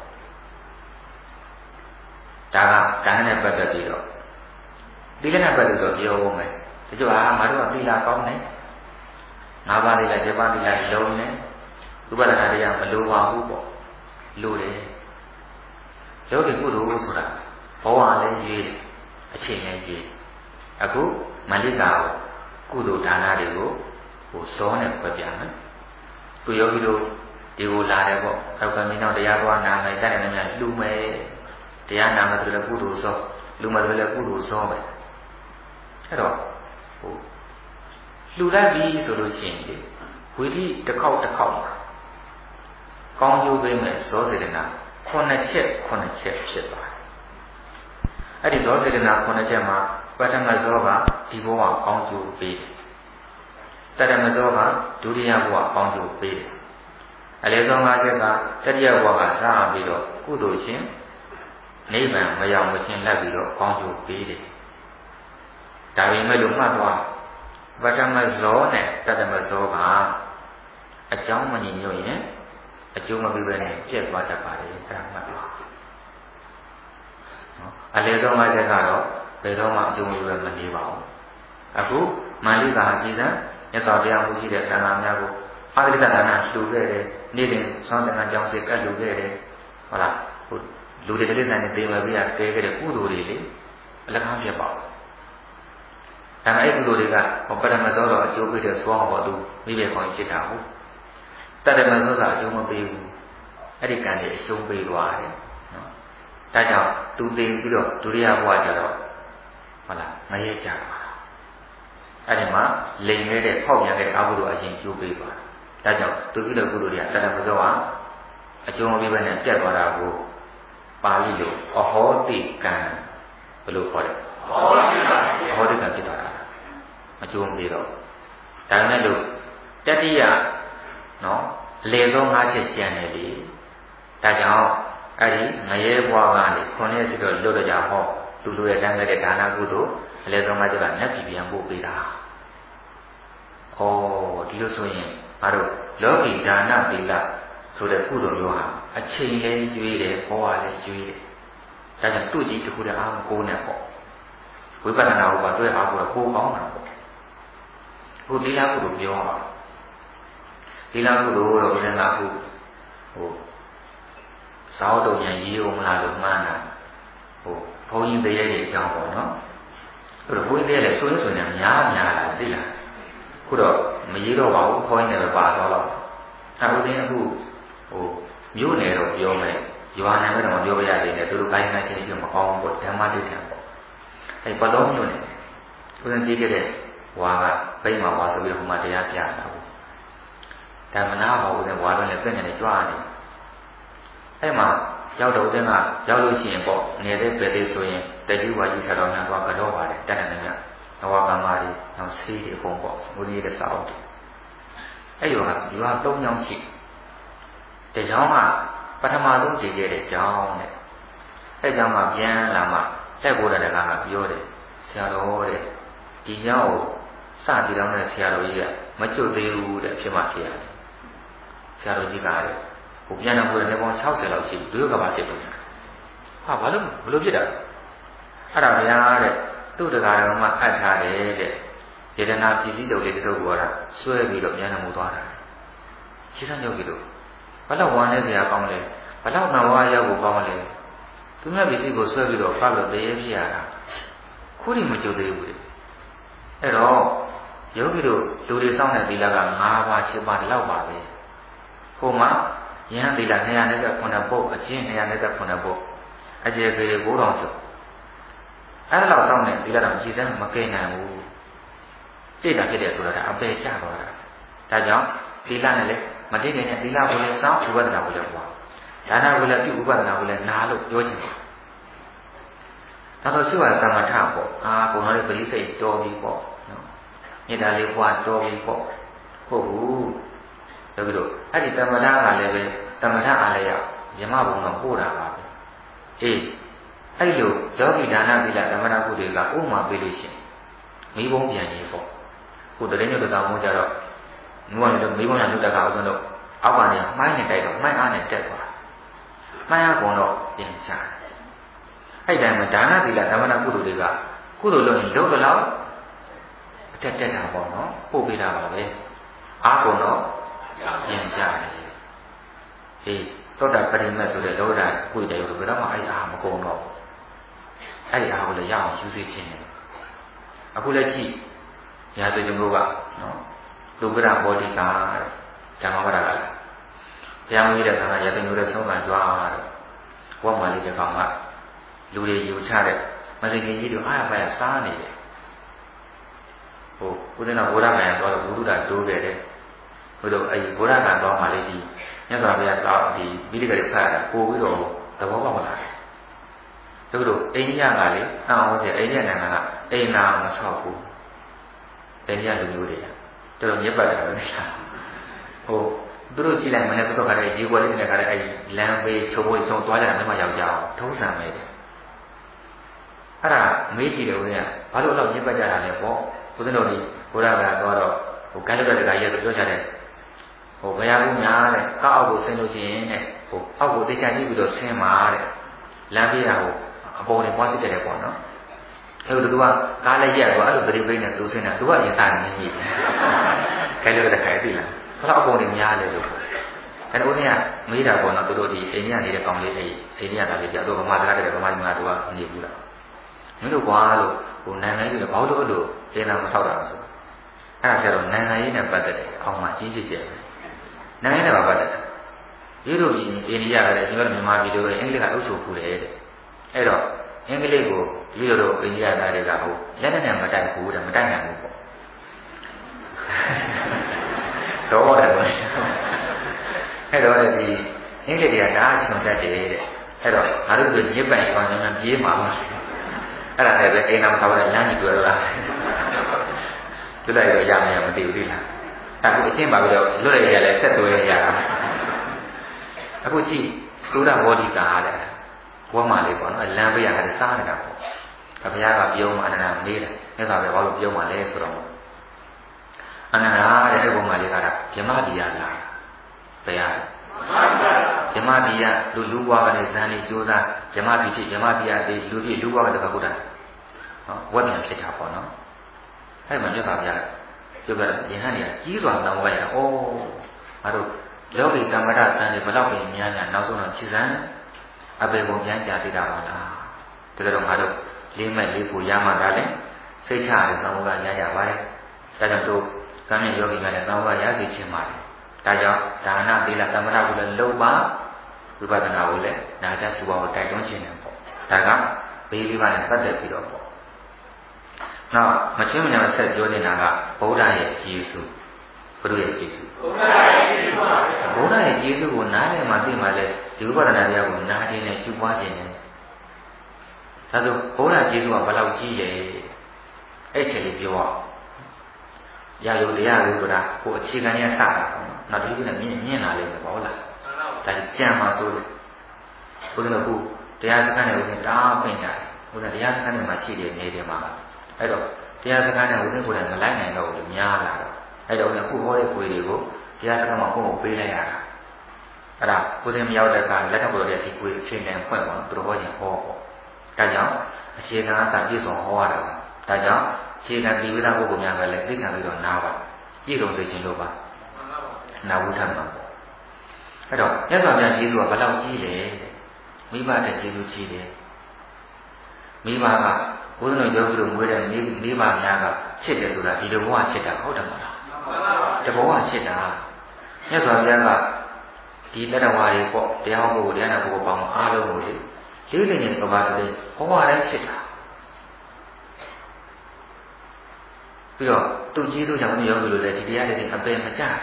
ဒါကကံနဲ့ပတ်သက်ပြီးတော့သီလနဲ့ပတ်သက်တော့ပြောဦးမယ်ဒီကြောငါတို့ကသီလကောင်းတယ်၅ပါးသီလ7ပါးသီလလုံးနဲ့ဥပဒနာတရားမလိုပါဘူးပေါ့လိုတယ်ယောဂီကုသိုလ်ဆိုတာဘဝလည်းကြီးတယ်အချိန်လည်းကြီးအခုမလိကာကုသိုလ်ဒါနတွေကိုစောနဲ့ပြပြမယ်သူယောဂီတို့ဒီကိုလာတယ်ပေါ့အောက်ကမင်းတို့တရားသွားနာမယ်တတ်တယ်များလှူမယ်တရားနာမယ်ဆိုလည်းကုသိုလ်စောလှူမယ်ဆိုလည်းကုသိုလ်စောပဲအဲ့တော့လှူလိုက်ပြီဆိုလို့ရှိရင်လေဝိသီတစ်ခေါက်တစ်ခေါက်မှာကောင်းကျိုးပေးမယ်ဇောစေတနာ9ချက်ဖြစ်သွားတယ်အဲ့ဒီဇောစေတနာ9ချက်မှာပထမဇောကဒီဘဝကောင်းကျိုးပေးတယ်တတမဇောကဒုတိယဘဝကောင်းကျိုးပေးတယ်အလေဆုံး5ချက်ကတတိယဘဝကစပြီးတော့ကုသိုလ်ရှင်နိဗ္ဗာန်မရောက်မချင်းလက်ပြီးတော့ကောင်းကျိုးပေးတယ်ဒါပေမဲ့လို့မှတ်သွားပထမဇောနဲ့တတမဇောကအကြောင်းမညီညွတ်ရင်အကျိုးမပေးဘဲနဲ့ပြည့်သွားတတ်ပါတယ်အဲ့ဒါမှတ်သွားနော်အလေဆုံး5ချက်ကတော့ဘယ်တော့မှအကျိုးမပေးဘဲမနေပါဘူးအခုမန္လိကာအကြီးစံမြတ်စွာဘုရားမူရှိတဲ့သံဃာများကိုအာရိတဒါနလှူခဲ့တယ်နေ့စဉ်ဆောင်းသင်္ကန်းကြောင်းစေကတ်လှူခဲ့တယ်ဟုတ်လားလူတွေတိရစ္ဆာန်တွေသေမယ်ပြီးရကဲခဲ့တဲ့ကုသိုလ်တွေလေအလကားဖြစ်ပါဘူးဒါပေမဲ့အဲ့ကုသိုလ်တွေကပထမဆုံးတော့အကျိုးပေးတဲ့သွားဟောသူမိဘခေါင်းဖြစ်တာဟုတ်တတမဆုံးကအကျိုးမပေးဘူးအဲ့ဒီကံတွေအရှုံးပေးသွားတယ်နော်ဒါကြောင့်သူသိပြီးတော့ဒုတိယဘဝကျတော့ဟုတ်လားမရဲကြပါအဲ့ဒီမှာလိမ်နေတဲ့ဖောက်ပြန်တဲ့အကုသိုလ်အရင်ကျိုးပေးသွားဒါကြောင့်သူပြုတဲ့ကုသိုလ်တွေကတတမဆုံးကအကျိုးမပေးဘဲနဲ့ပြတ်သွားတာကိုပါဠိလိုအဟောတိကံဘယ်လိုခေါ်လဲအဟောတိကံဖြစ်သွားတာအကျိုးမပေးတော့ဒါနဲ့လို့တတိယနော်အလေဆုံး5ချက်ကျန်တယ်လေဒါကြောင့်အဲ့ဒီငရဲဘွားကနေ9ရက်စီတော့လွတ်တော့ကြဟောသူတို့ရဲ့တန်းတဲ့ဒါနကုသိုလ်အလေဆုံး5ချက်ကနတ်ပြည်ပြန်ပို့ပေးတာဩဒီလိုဆိုရင်ငါတို့လောကီဒါနသီလဆိုတဲ့ကုသိုလ်မျိုးဟာအချိန်လေးရွေးတယ်ဘဝလေးရွေးတယ်ဒါကြောင့်သူ့ကြီးတခုတည်းအားကိုးနေပေါ့ဝိပဿနာဥပ္ပါတွေ့အားကိုတော့ကိုးကောင်းတာပေါ့ခုသီလကုသိုလ်ပြောပါသီလကုသိုလ်တော့ဘယ်နဲ့ကအခုစောင်းတုံညာရေးအောင်မလားလို့မှန်းတာဘုန်းကြီးတရားတွေအကြောင်းပေါ့နော်အဲ့တော့ဘုန်းကြီးတရားလည်းဆိုရင်ဆိုရင်များလာသိလားခုတော့မရေးတော့ပါဘူးခေါင်းနဲ့ပဲပါတော့တော့အဲဦးစင်းအခုမြို့နယ်တော့ပြောမယ်ရွာနယ်ပဲတော့မပြောပြရသေးတယ်သူတို့ကိုင်းဆိုင်ချင်းမကောင်းဘူးပေါ့ဓမ္မတိဋ္ဌံပေါ့အဲဘလုံးမြို့နယ်ဦးစင်းကြည့်ခဲ့တဲ့ဝါကပိတ်မှာဝါဆိုပြီးတော့ဟိုမှာတရားပြတာပေါ့ဓမ္မနာဟောဦးစင်းဝါတော့လည်းပြည့်နေကြွားနေအဲမှာရောက်တော့ဦးစင်းကရောက်လို့ရှိရင်ပေါ့နေတဲ့ပြည်သေးဆိုရင်တတိဝါကြီးဆရာတော်များတော့ကတော့ပါတယ်တတ်တယ်များနဝကမာရီနောက်ဆေးတွေအကုန်ပေါ့ငွေလေးတဲ့စာအုပ်တွေအဲ့ဒီကဒီက3ကြောင်းရှိတကြောင်းကပထမဆုံးတည်ခဲ့တဲ့ကြောင်းတဲ့အဲ့ကြောင်းကပြန်လာမှတက်ကိုယ်တဲ့ကပြောတယ်ဆရာတော်တဲ့ဒီကြောင်းကိုစတည်တော်တဲ့ဆရာတော်ကြီးကမကျွတ်သေးဘူးတဲ့ဖြစ်မှဖြစ်ရတယ်ဆရာတော်ကြီးကတဲ့ဟိုပြန်တော်ကိုယ်တဲ့ပေါင်း60လောက်ရှိပြီဒုက္ခပါဖြစ်လို့ဟာဘာလို့ဖြစ်တာအဲ့ဒါဗျာတဲ့သူ့တကားတော်မှအပ်ထားတယ်တဲ့ယတနာပစ္စည်းတုပ်လေးတစ်ထုပ်ကိုတော့ဆွဲပြီးတော့ပြန်တော်မူသွားတာရှင်းစမ်းကြုတ်ပြီလို့ဘလောက်ဝမ်းလဲစရာကောင်းလဲဘလောက်ငါဝါရောက်ကိုကောင်းလဲသူမြတ်ပစ္စည်းကိုဆွဲပြီးတော့ပတ်လို့တရေဖြစ်ရတာခုထိမကြုတ်သေးဘူးလေအဲ့တော့ယောဂီတို့လူတွေစောင့်တဲ့သီလက9ပါး7ပါးလောက်ပါပဲဟိုမှာယဟန်သီလ229ပုတ်အကျင့်229ပုတ်အကျေပေ9000ကျော်အဲ့လောက်စောင့်နေသီလတော်ကြည်စမ်းမကဲနိုင်ဘူးတိတ်တာဖြစ်တယ်ဆိုတာအပေကျသွားတာဒါကြောင့်သီလနဲ့လည်းမတိတ်နေတဲ့သီလကိုလည်းစောင့်ဥပဒနာကိုလည်းပွားဒါနကိုလည်းပြုဥပဒနာကိုလည်းနာလို့ပြောချင်တယ်ဒါဆိုရှိပါသမထပေါ့ဘုံတော်ရဲ့ပရိစိတ်တော်ပြီပေါ့နော်မေတ္တာလေးပွားတော်ပြီပေါ့ဟုတ်ဘူးဒါပြီးတော့အဲ့ဒီသမထကလည်းပဲသမထအားလည်းရမဘုံတော်ပို့တာပါပဲအေးအဲ့လိုယောဂီဒါနသီလသမထကုသိုလ်ကဥမာပေးလို့ရှိရင်မိဘုံပြန်ရေးပေါ့ကိုယ်တည်းညွတ်တော်မို့ကြတော့ငုံကတော့မိဘုံနဲ့လွတ်တကအောင်ဆိုတော့အောက်ကနေမှိုင်းနဲ့တိုက်တော့မှိုင်းအားနဲ့တက်သွားမှိုင်းအားကုန်တော့ပြန်ချတယ်အဲ့တိုင်းမှာဒါနသီလသမထကုသိုလ်တွေကကုသိုလ်လုပ်ရင်လုံးတော့အတက်တာပေါ့နော်ပို့ပေးတာပါပဲအားကုန်တော့ပြန်ကြတယ်အေးသောတာပရိမတ်ဆိုတဲ့လောကကုသိုလ်တွေဘယ်တော့မှအဲ့အားမကုန်တော့အဲ့ဒီအားကိုလည်းရအောင်ယူစေခြင်းတယ်အခုလည်းကြည့်ညာဆိုကြလို့ကနော်သုခရဘောဓိကာဓမ္မဝရကဘုရားမကြီးတဲ့ဆန္ဒရတဲ့မျိုးတဲ့ဆုံးခံကြွားတော့ဝတ်မာလေးတဲ့ကောင်ကလူတွေယူချတဲ့မစင်ကြီးကြီးတို့အားရပါရစားနေတယ်ဟိုဦးဇင်းတော်ဘုရားကံသွားတော့ဘုရုဒ္ဓတိုးခဲ့တယ်ဟိုတော့အဲ့ဒီဘုရားကံသွားမှလေးဒီမြတ်စွာဘုရားကောက်ဒီမိလိကလေးဖတ်ရတာပို့ပြီးတော့သဘောပေါက်လာတယ်တို့အိန္ဒိယကလေအောင်ဆိုအိန္ဒိယနိုင်ငံကအိမ်နာမဆောက်ဘူးအိန္ဒိယလူမျိုးတွေကတော်တော်မြတ်ပတ်တယ်ပဲဟိုသူတို့ကြည့်လိုက်မနေ့ကတော့ခါတဲ့ရေခွက်လေးနဲ့ခါတဲ့အဲ့လမ်းဘေးချိုးဖို့ချုံသွားကြတာလည်းမရောက်ကြအောင်ထုံးစံပဲအဲ့ဒါမေးကြည့်တယ်ဦးဇင်းကဘာလို့တော့မြတ်ပတ်ကြတာလဲပေါ့ဦးဇင်းတို့ဒီဘုရားကသွားတော့ဟိုကဲလို့တဲ့ကကြီးဆိုပြောကြတယ်ဟိုဘုရားကများတဲ့ကောက်အောက်ကိုဆင်းလို့ရှိရင်တဲ့ဟိုအောက်ကိုတေချာကြည့်ပြီးတော့ဆင်းမှာတဲ့လမ်းပြေးတာဟိုအပေါ်နဲ့ပွားစစ်တယ်ပေါ့နော်အဲ့လိုသူကကားလည်းရက်တော့အဲ့လိုပရိပိတ်နဲ့သူဆင်းတာသူကရင်သားနေပြီခဲလို့တဲ့ခိုင်ပြီလားဘယ်တော့အပေါ်နဲ့များလဲလို့အဲ့တော့ဦးဇင်းကမေးတာပေါ့နော်သူတို့ဒီအိန္ဒိယနေတဲ့ကောင်လေးအဲ့အိန္ဒိယသားလေးကြာတော့ဗမာစကားတဲ့ဗမာညီမတို့ကနေဘူးလားမင်းတို့ကွာလို့ဟိုနိုင်ငံကြီးကဘာလို့အဲ့လိုအင်းသာမဆောက်တာလဲဆိုအဲ့ဒါဆရာတော်နိုင်ငံရေးနဲ့ပတ်သက်တယ်အောင်မှကြီးကြီးကျယ်ပဲနိုင်ငံနဲ့ပတ်သက်တယ်ဒီလိုအိန္ဒိယကလည်းအရှင်မြန်မာပြည်တို့အင်္ဂလိပ်ကအုပ်ချုပ်ဖူးတယ်တဲ့အဲ့တော့အင်္ဂလိပ်ကိုဒီလိုအိန္ဒိယသားတွေကဟိုလက်နဲ့မတိုက်ဘူးတဲ့မတိုက်နိုင်ဘူးပေါ့တော့တယ်အဲ့တော့ဒီအင်္ဂလိပ်တွေကဓာတ်ဆောင်တတ်တယ်တဲ့အဲ့တော့ငါတို့ကညစ်ပိုင်ကောင်ညာပြေးမှာမဟုတ်အဲ့ဒါနဲ့ပဲအိမ်တော်ဆောက်တဲ့လမ်းကြီးတွေ့လားလွတ်လိုက်တော့ရမယ်မသိဘူးလေလားအခုအချင်းပါပြီးတော့လွတ်လိုက်ရလဲဆက်သွဲရတာအခုကြည့်သုဒ္ဓဘောဓိကာတဲ့ဝမ်းမာလေးပေါ့နော်လမ်းပေးရတယ်စားနေတာပေါ့ဘုရားကပြုံးအနန္တမေးတယ်မြတ်စွာဘုရားဘာလို့ပြုံးမှလဲဆိုတော့အနန္တတဲ့အဲ့ဘုံမှာလေးကတော့ဗြဟ္မတိယလားဘုရားဗြဟ္မတိယလူဘွားကလည်းဇန်လေးကြိုးစားဗြဟ္မတိဖြစ်ဗြဟ္မတိယသေးလူဖြစ်လူဘွားကတကဘုရားနော်ဝက်ပြန်ဖြစ်တာပေါ့နော်အဲ့မှာမြတ်စွာဘုရားပြောပြတယ်ယဟန်ကြီးကြီးစွာတောင်းဝဲရဩငါတို့လောကီကမ္မဋ္ဌဇန်တွေဘလောက်ပြင်များများနောက်ဆုံးတော့ခြေစမ်းအပေပုံပြန်ကြသေးတာပါလားဒါကြတော့ငါတို့လေးမဲ့လေးကိုရမှသာလဲစိတ်ချရတဲ့သံဃာရရပါတယ်ဒါကြောင့်တို့ကံမြယောဂီကလည်းသံဃာရသိခြင်းပါတယ်ဒါကြောင့်ဒါနသီလသမထကိုလည်းလုပ်ပါဝိပဿနာကိုလည်းနာကြစုပါကိုတိုက်တွန်းခြင်းတယ်ပေါ့ဒါကဘေးလေးပါးနဲ့ပတ်သက်ပြီးတော့ပေါ့နောက်မချင်းမညာဆက်ပြောနေတာကဗုဒ္ဓရဲ့ကျေးဇူးဘုရားရဲ့ကျေးဇူးဘုရားရဲ့ကျေးဇူးပါဘုရားရဲ့ကျေးဇူးကိုနားလည်မှသိမှလည်းဒီဝိပဿနာတရားကိုနားခြင်းနဲ့ရှုပွားခြင်းနဲ့ဒါဆိုဘုရားကျေးဇူးကဘယ်လောက်ကြီးလဲအဲ့ချက်လေးပြောအောင်ရယုတရားလို့ဆိုတာကိုအခြေခံရစတာပေါ့နော်နောက်တစ်ခုနဲ့မြင်လာလိမ့်မယ်ပေါ့လားဒါကြံမှာဆိုလို့ဘုရားကတရားစခန်းနဲ့ဦးတားပြင်ကြတယ်ဘုရားတရားစခန်းနဲ့မှာရှိတဲ့နေတယ်မှာအဲ့တော့တရားစခန်းနဲ့ဦးကိုယ်တိုင်မလိုက်နိုင်တော့ဘူးများလာတော့အဲ့တော့အခုဟောတဲ့ကိုယ်တွေကိုတရားစခန်းမှာကိုယ်ကိုပေးလိုက်ရတာအဲ့ဒါကိုယ်သိမရောက်တဲ့အခါလက်ထပ်ပေါ်တဲ့ဒီကိုယ်အချိန်နဲ့ဖွင့်ပါသူတော်ဟောခြင်းဟောပေါ့ဒါကြောင့်အရှင်သာသာပြည့်စုံဟောရတာပါဒါကြောင့်ခြေခံဒီဝိဒပုဂ္ဂိုလ်များကလည်းသိခံပြီးတော့နားပါပြည့်စုံစေခြင်းလို့ပါနာဝုထမှာပေါ့အဲ့တော့မြတ်စွာဘုရားကျေးဇူးကဘယ်လောက်ကြီးလဲမိဘတဲ့ကျေးဇူးကြီးတယ်မိဘကဘုရားတော်ယောဂီတို့မွေးတဲ့မိဘများကချစ်တယ်ဆိုတာဒီလိုဘဝချစ်တာဟုတ်တယ်မလားတဘောကချစ်တာမြတ်စွာဘုရားကဒီလက်တော်ဝါတွေပေါ့တရားဟောဖို့တရားနာဖို့ပေါင်းအားလုံးကိုလေလေးလေးနဲ့ကဘာတည်းဘဝတိုင်းဖြစ်တာပြီးတော့သူ့ကြီးတို့ကြောင့်ယောဂီလိုလည်းဒီတရားတွေအပယ်မကြ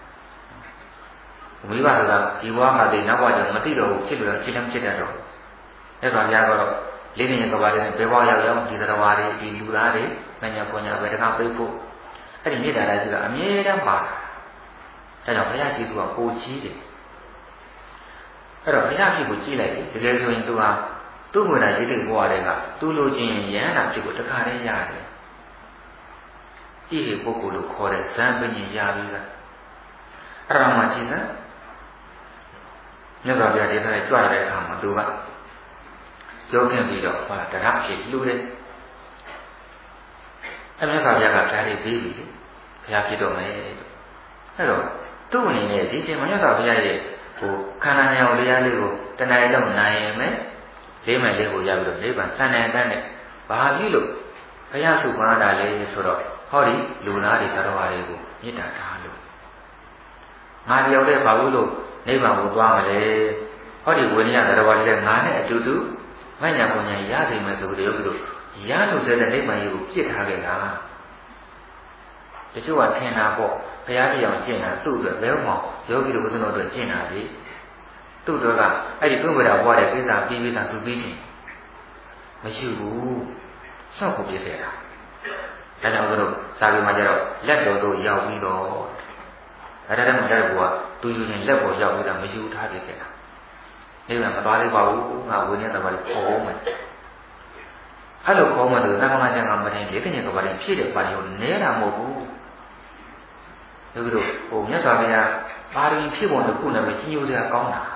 မိဘဆိုတာဒီဘဝမှာတည်းနောက်ဘဝကျမသိတော့ဘူးဖြစ်လို့ဖြစ်လည်းဖြစ်တတ်တော့အဲ့ဒါများတော့လေးလေးနဲ့ကဘာတည်းဘယ်ဘဝရောက်ရောက်ဒီတော်ဝါတွေဒီလူသားတွေမညာပညာပဲတကားပြိဖို့အဲ့ဒီနေတာလည်းဆိုတာအမြဲတမ်းပါဒါကြောင့်ဘုရားရှိခိုးကပိုကြီးတယ်အဲ့တော့ဘုရားဖြစ်ကိုကြည့်လိုက်ပြီတကယ်ဆိုရင်သူဟာသူ့ကိုယ်တိုင်ဒီတိတ်ဘဝတွေကသူ့လိုချင်ရဟန္တာဖြစ်ကိုတခါတည်းရတယ်ဒီပုဂ္ဂိုလ်လို့ခေါ်တဲ့ဇံပညင်ရပြီလားအဲ့ဒါမှကြည့်စမ်းမြတ်စွာဘုရားဒေသနဲ့ကြွတဲ့အခါမှာသူကပြောခင်ပြီးတော့ဟာတရားဖြစ်လှူတယ်အဲ့မြတ်စွာဘုရားကဓာတ်တွေပြီးပြီဘုရားဖြစ်တော့မယ်အဲ့တော့သူ့အနေနဲ့ဒီချိန်မြတ်စွာဘုရားရဲ့ဟိုခန္ဓာဉာဏ်တရားလေးကိုတဏှာတော့နိုင်ရင်မယ်လေးမယ်လေးကိုရပြီးတော့နိဗ္ဗာန်စံတဲ့တန်းနဲ့ဘာဖြစ်လို့ဘုရားစုပါတာလဲဆိုတော့ဟောဒီလူသားတွေတော်တော်တွေကိုမေတ္တာထားလို့ငါတယောက်တည်းဘာလို့နိဗ္ဗာန်ကိုသွားမလဲဟောဒီဝိနည်းတော်တော်လေးငါနဲ့အတူတူမညာပုံညာရနိုင်မယ်ဆိုပြီးတော့ယောဂီတို့ရလို့ဆိုတဲ့နိဗ္ဗာန်ကြီးကိုပြစ်ထားခဲ့တာတချို့ကထင်တာပေါ့ဘုရားပြအောင်ကျင့်တာသူ့အတွက်ဘယ်မှယောဂီတို့ဘုရားတို့အတွက်ကျင့်တာလေသူ့တို့ကအဲ့ဒီပုဂ္ဂိုလ်ဘွားတဲ့ကိစ္စပြီးပြီးသားသူပြီးချင်းမရှိဘူးစောက်ကိုပြစ်ခဲ့တာဒါကြောင့်တို့စာပေမှာကျတော့လက်တော်တို့ရောက်ပြီးတော့အဲ့ဒါတည်းမှာတဲ့ဘုရားသူယူရင်လက်ပေါ်ရောက်ပြီးတော့မယူထားပြခဲ့တာနိဗ္ဗာန်မသွားသေးပါဘူးငါဝိနည်းတော်ဘာလို့ခေါ်မယ်အဲ့လိုခေါ်မှလို့သံဃာကျမ်းကမတင်လေတကယ်ကဘာလဲဖြည့်တဲ့ပါဠိကိုနဲတာမဟုတ်ဘူးဒါကြလို့ဟိုမြတ်စွာဘုရားပါရမီဖြည့်ပုံတစ်ခုနဲ့ပဲကြီးညိုစရာကောင်းတာ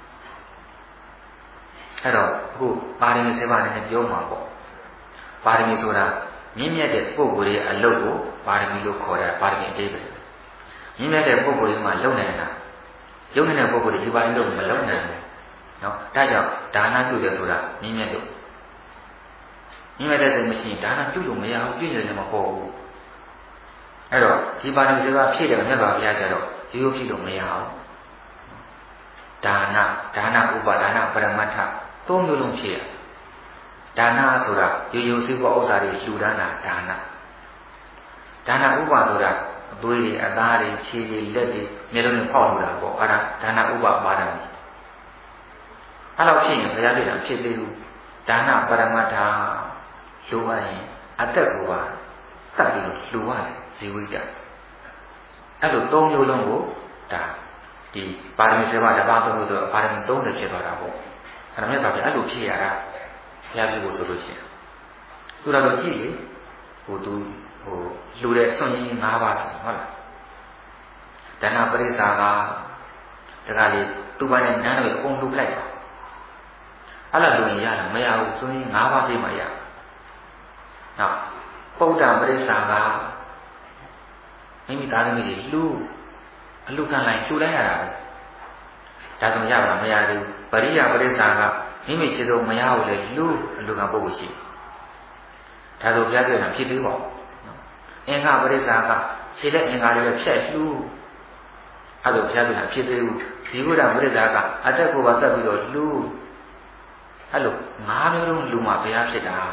အဲ့တော့အခုပါရမီ7ပါးနဲ့ပြောမှာပေါ့ပါရမီဆိုတာမြင့်မြတ်တဲ့ပုဂ္ဂိုလ်ရဲ့အလုပ်ကိုပါရမီလို့ခေါ်တာပါရမီအတိတ်ပဲမြင့်မြတ်တဲ့ပုဂ္ဂိုလ်ကြီးမှလုံနိုင်တာယုံနေတဲ့ပုဂ္ဂိုလ်ဒီပါရမီလို့မလုံနိုင်ဘူးနော်ဒါကြောင့်ဒါနပြုတယ်ဆိုတာမြင့်မြတ်လို့မြင့်မြတ်တဲ့စိတ်မရှိရင်ဒါနပြုလို့မရဘူးပြည့်တယ်လည်းမဟုတ်ဘူးအဲ့တော့ဒီပါရမီ7ပါးဖြည့်တယ်မြတ်စွာဘုရားကျတော့ရိုးရိုးဖြည့်လို့မရဘူးဒါနဥပါဒါနပရမတ္ထသုံးမျိုးလုံးဖြည့်ရဒါနဆိုတာရိုးရိုးစိတ်ဘောဥစ္စာတွေလှူဒါန်းတာဒါနဥပဆိုတာအသွေးတွေအသားတွေခြေတွေလက်တွေမျက်လုံးတွေဖောက်လို့တာပေါ့အဲ့ဒါဒါနဥပပါဒမီအဲ့လောက်ဖြစ်ရင်ဘုရားပြတာဖြစ်သေးဘူးဒါနပရမတ္ထလှူရရင်အသက်ကိုပါတတ်ပြီးလှူရတယ်ဇီဝိတအဲ့လိုသုံးမျိုးလုံးကိုဒါဒီပါရမီ7ပါးတပါးသုံးလို့ဆိုတော့ပါရမီ30ဖြစ်သွားတာပေါ့အဲ့ဒါမြတ်စွာဘုရားအဲ့လိုဖြစ်ရတာဘုရားပြုဖို့ဆိုလို့ရှိရင်သူတော်ကြည့်လေဟိုသူဟိုလှူတဲ့စွန့်ရင်း5ပါးဆိုဟုတ်လားဒါနပရိစ္ဆာကတခါလေသူ့ဘာနဲ့နန်းတွေအကုန်လှူပလိုက်တာအဲ့လိုလှူရင်ရတာမရဘူးစွန့်ရင်း5ပါးပြမှရနောက်ပုဒ္ဒပရိစ္ဆာကမိမိသားသမီးတွေလှူအလှခံလိုက်လှူလိုက်ရတာဒါဆိုရပါမရဘူးပရိယပရိစ္ဆာကမိမိခြေစုံမရဘူးလေလှူအလှခံပုဂ္ဂိုလ်ရှိဒါဆိုဘုရားပြောတာဖြစ်သေးပါဘူးအင်္ဂါပရိစ္ဆာကခြေလက်အင်္ဂါတွေလည်းဖြတ်လှူအဲ့လိုဘုရားပြောတာဖြစ်သေးဘူးဇီဝဒပရိစ္ဆာကအတက်ကိုပါတက်ပြီးတော့လှူအဲ့လို၅မျိုးလုံးလှူမှဘုရားဖြစ်တာ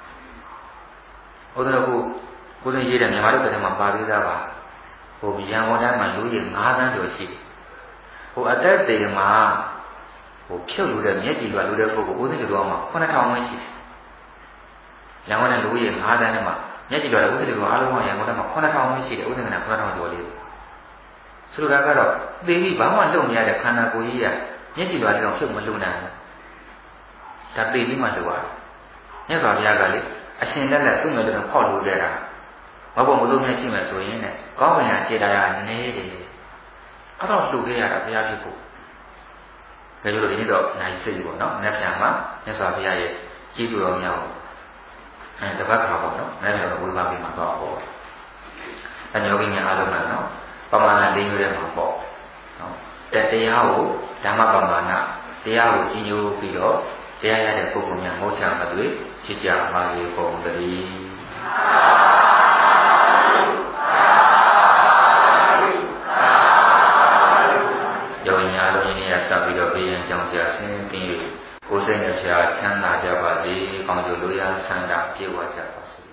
ဟုတ်တယ်ကိုယ်စင်ရေးတယ်မြန်မာတို့ကတည်းကပါပြီးသားပါဟိုရန်ကုန်တိုင်းမှာလူကြီး9သန်းကျော်ရှိတယ်ဟိုအသက်တေမှာဟိုဖြုတ်လို့တဲ့မျက်ကြည်ကလူတဲ့ပုဂ္ဂိုလ်ဦးစင်တို့မှာ9000ဝန်းရှိတယ်ရန်ကုန်တိုင်းလူကြီး9သန်းနဲ့မှာမျက်ကြည်တော်ဦးစင်တို့အားလုံးကရန်ကုန်တိုင်းမှာ9000ဝန်းရှိတယ်ဦးစင်က9000ကျော်လေးဆိုလိုတာကတော့သေပြီးဘာမှလုံမရတဲ့ခန္ဓာကိုယ်ကြီးကမျက်ကြည်တော်လည်းဖြုတ်မလုံနိုင်ဘူးဒါသေပြီးမှလုံရတယ်မြတ်စွာဘုရားကလေအရှင်လက်လက်သူ့မဲ့လည်းဖောက်လို့ခဲ့တာမဟုတ်ဘူးမလို့မြင်ကြည့်မယ်ဆိုရင်ねကောင်းကင်ကခြေတရားနေတယ်အဲ့တော့လှူခဲ့ရတာဘုရားဖြစ်ဖို့ဒါကြလို့ဒီနေ့တော့နိုင်စိတ်ပေါ့နော်နတ်ပြန်မှာမြတ်စွာဘုရားရဲ့ကြီးသူတော်များတပတ်ခါပေါ့နော်နတ်ပြန်ဝေဘာပြီးမှာတော့ပေါ့အညောကိညာအားလုံးကနော်ပမာဏ၄မျိုးထဲမှာပေါ့နော်တရားကိုဓမ္မပမာဏတရားကိုကြီးညိုပြီးတော့တရားရတဲ့ပုဂ္ဂိုလ်များမောချမတွေ့ဖြစ်ကြပါစေကုန်သတည်းယောဂီများလုံးရင်းသိကိုယ်စိတ်နဲ့ဖျားချမ်းသာကြပါစေကောင်းကျိုးလိုရာဆန္ဒပြေဝကြပါစေ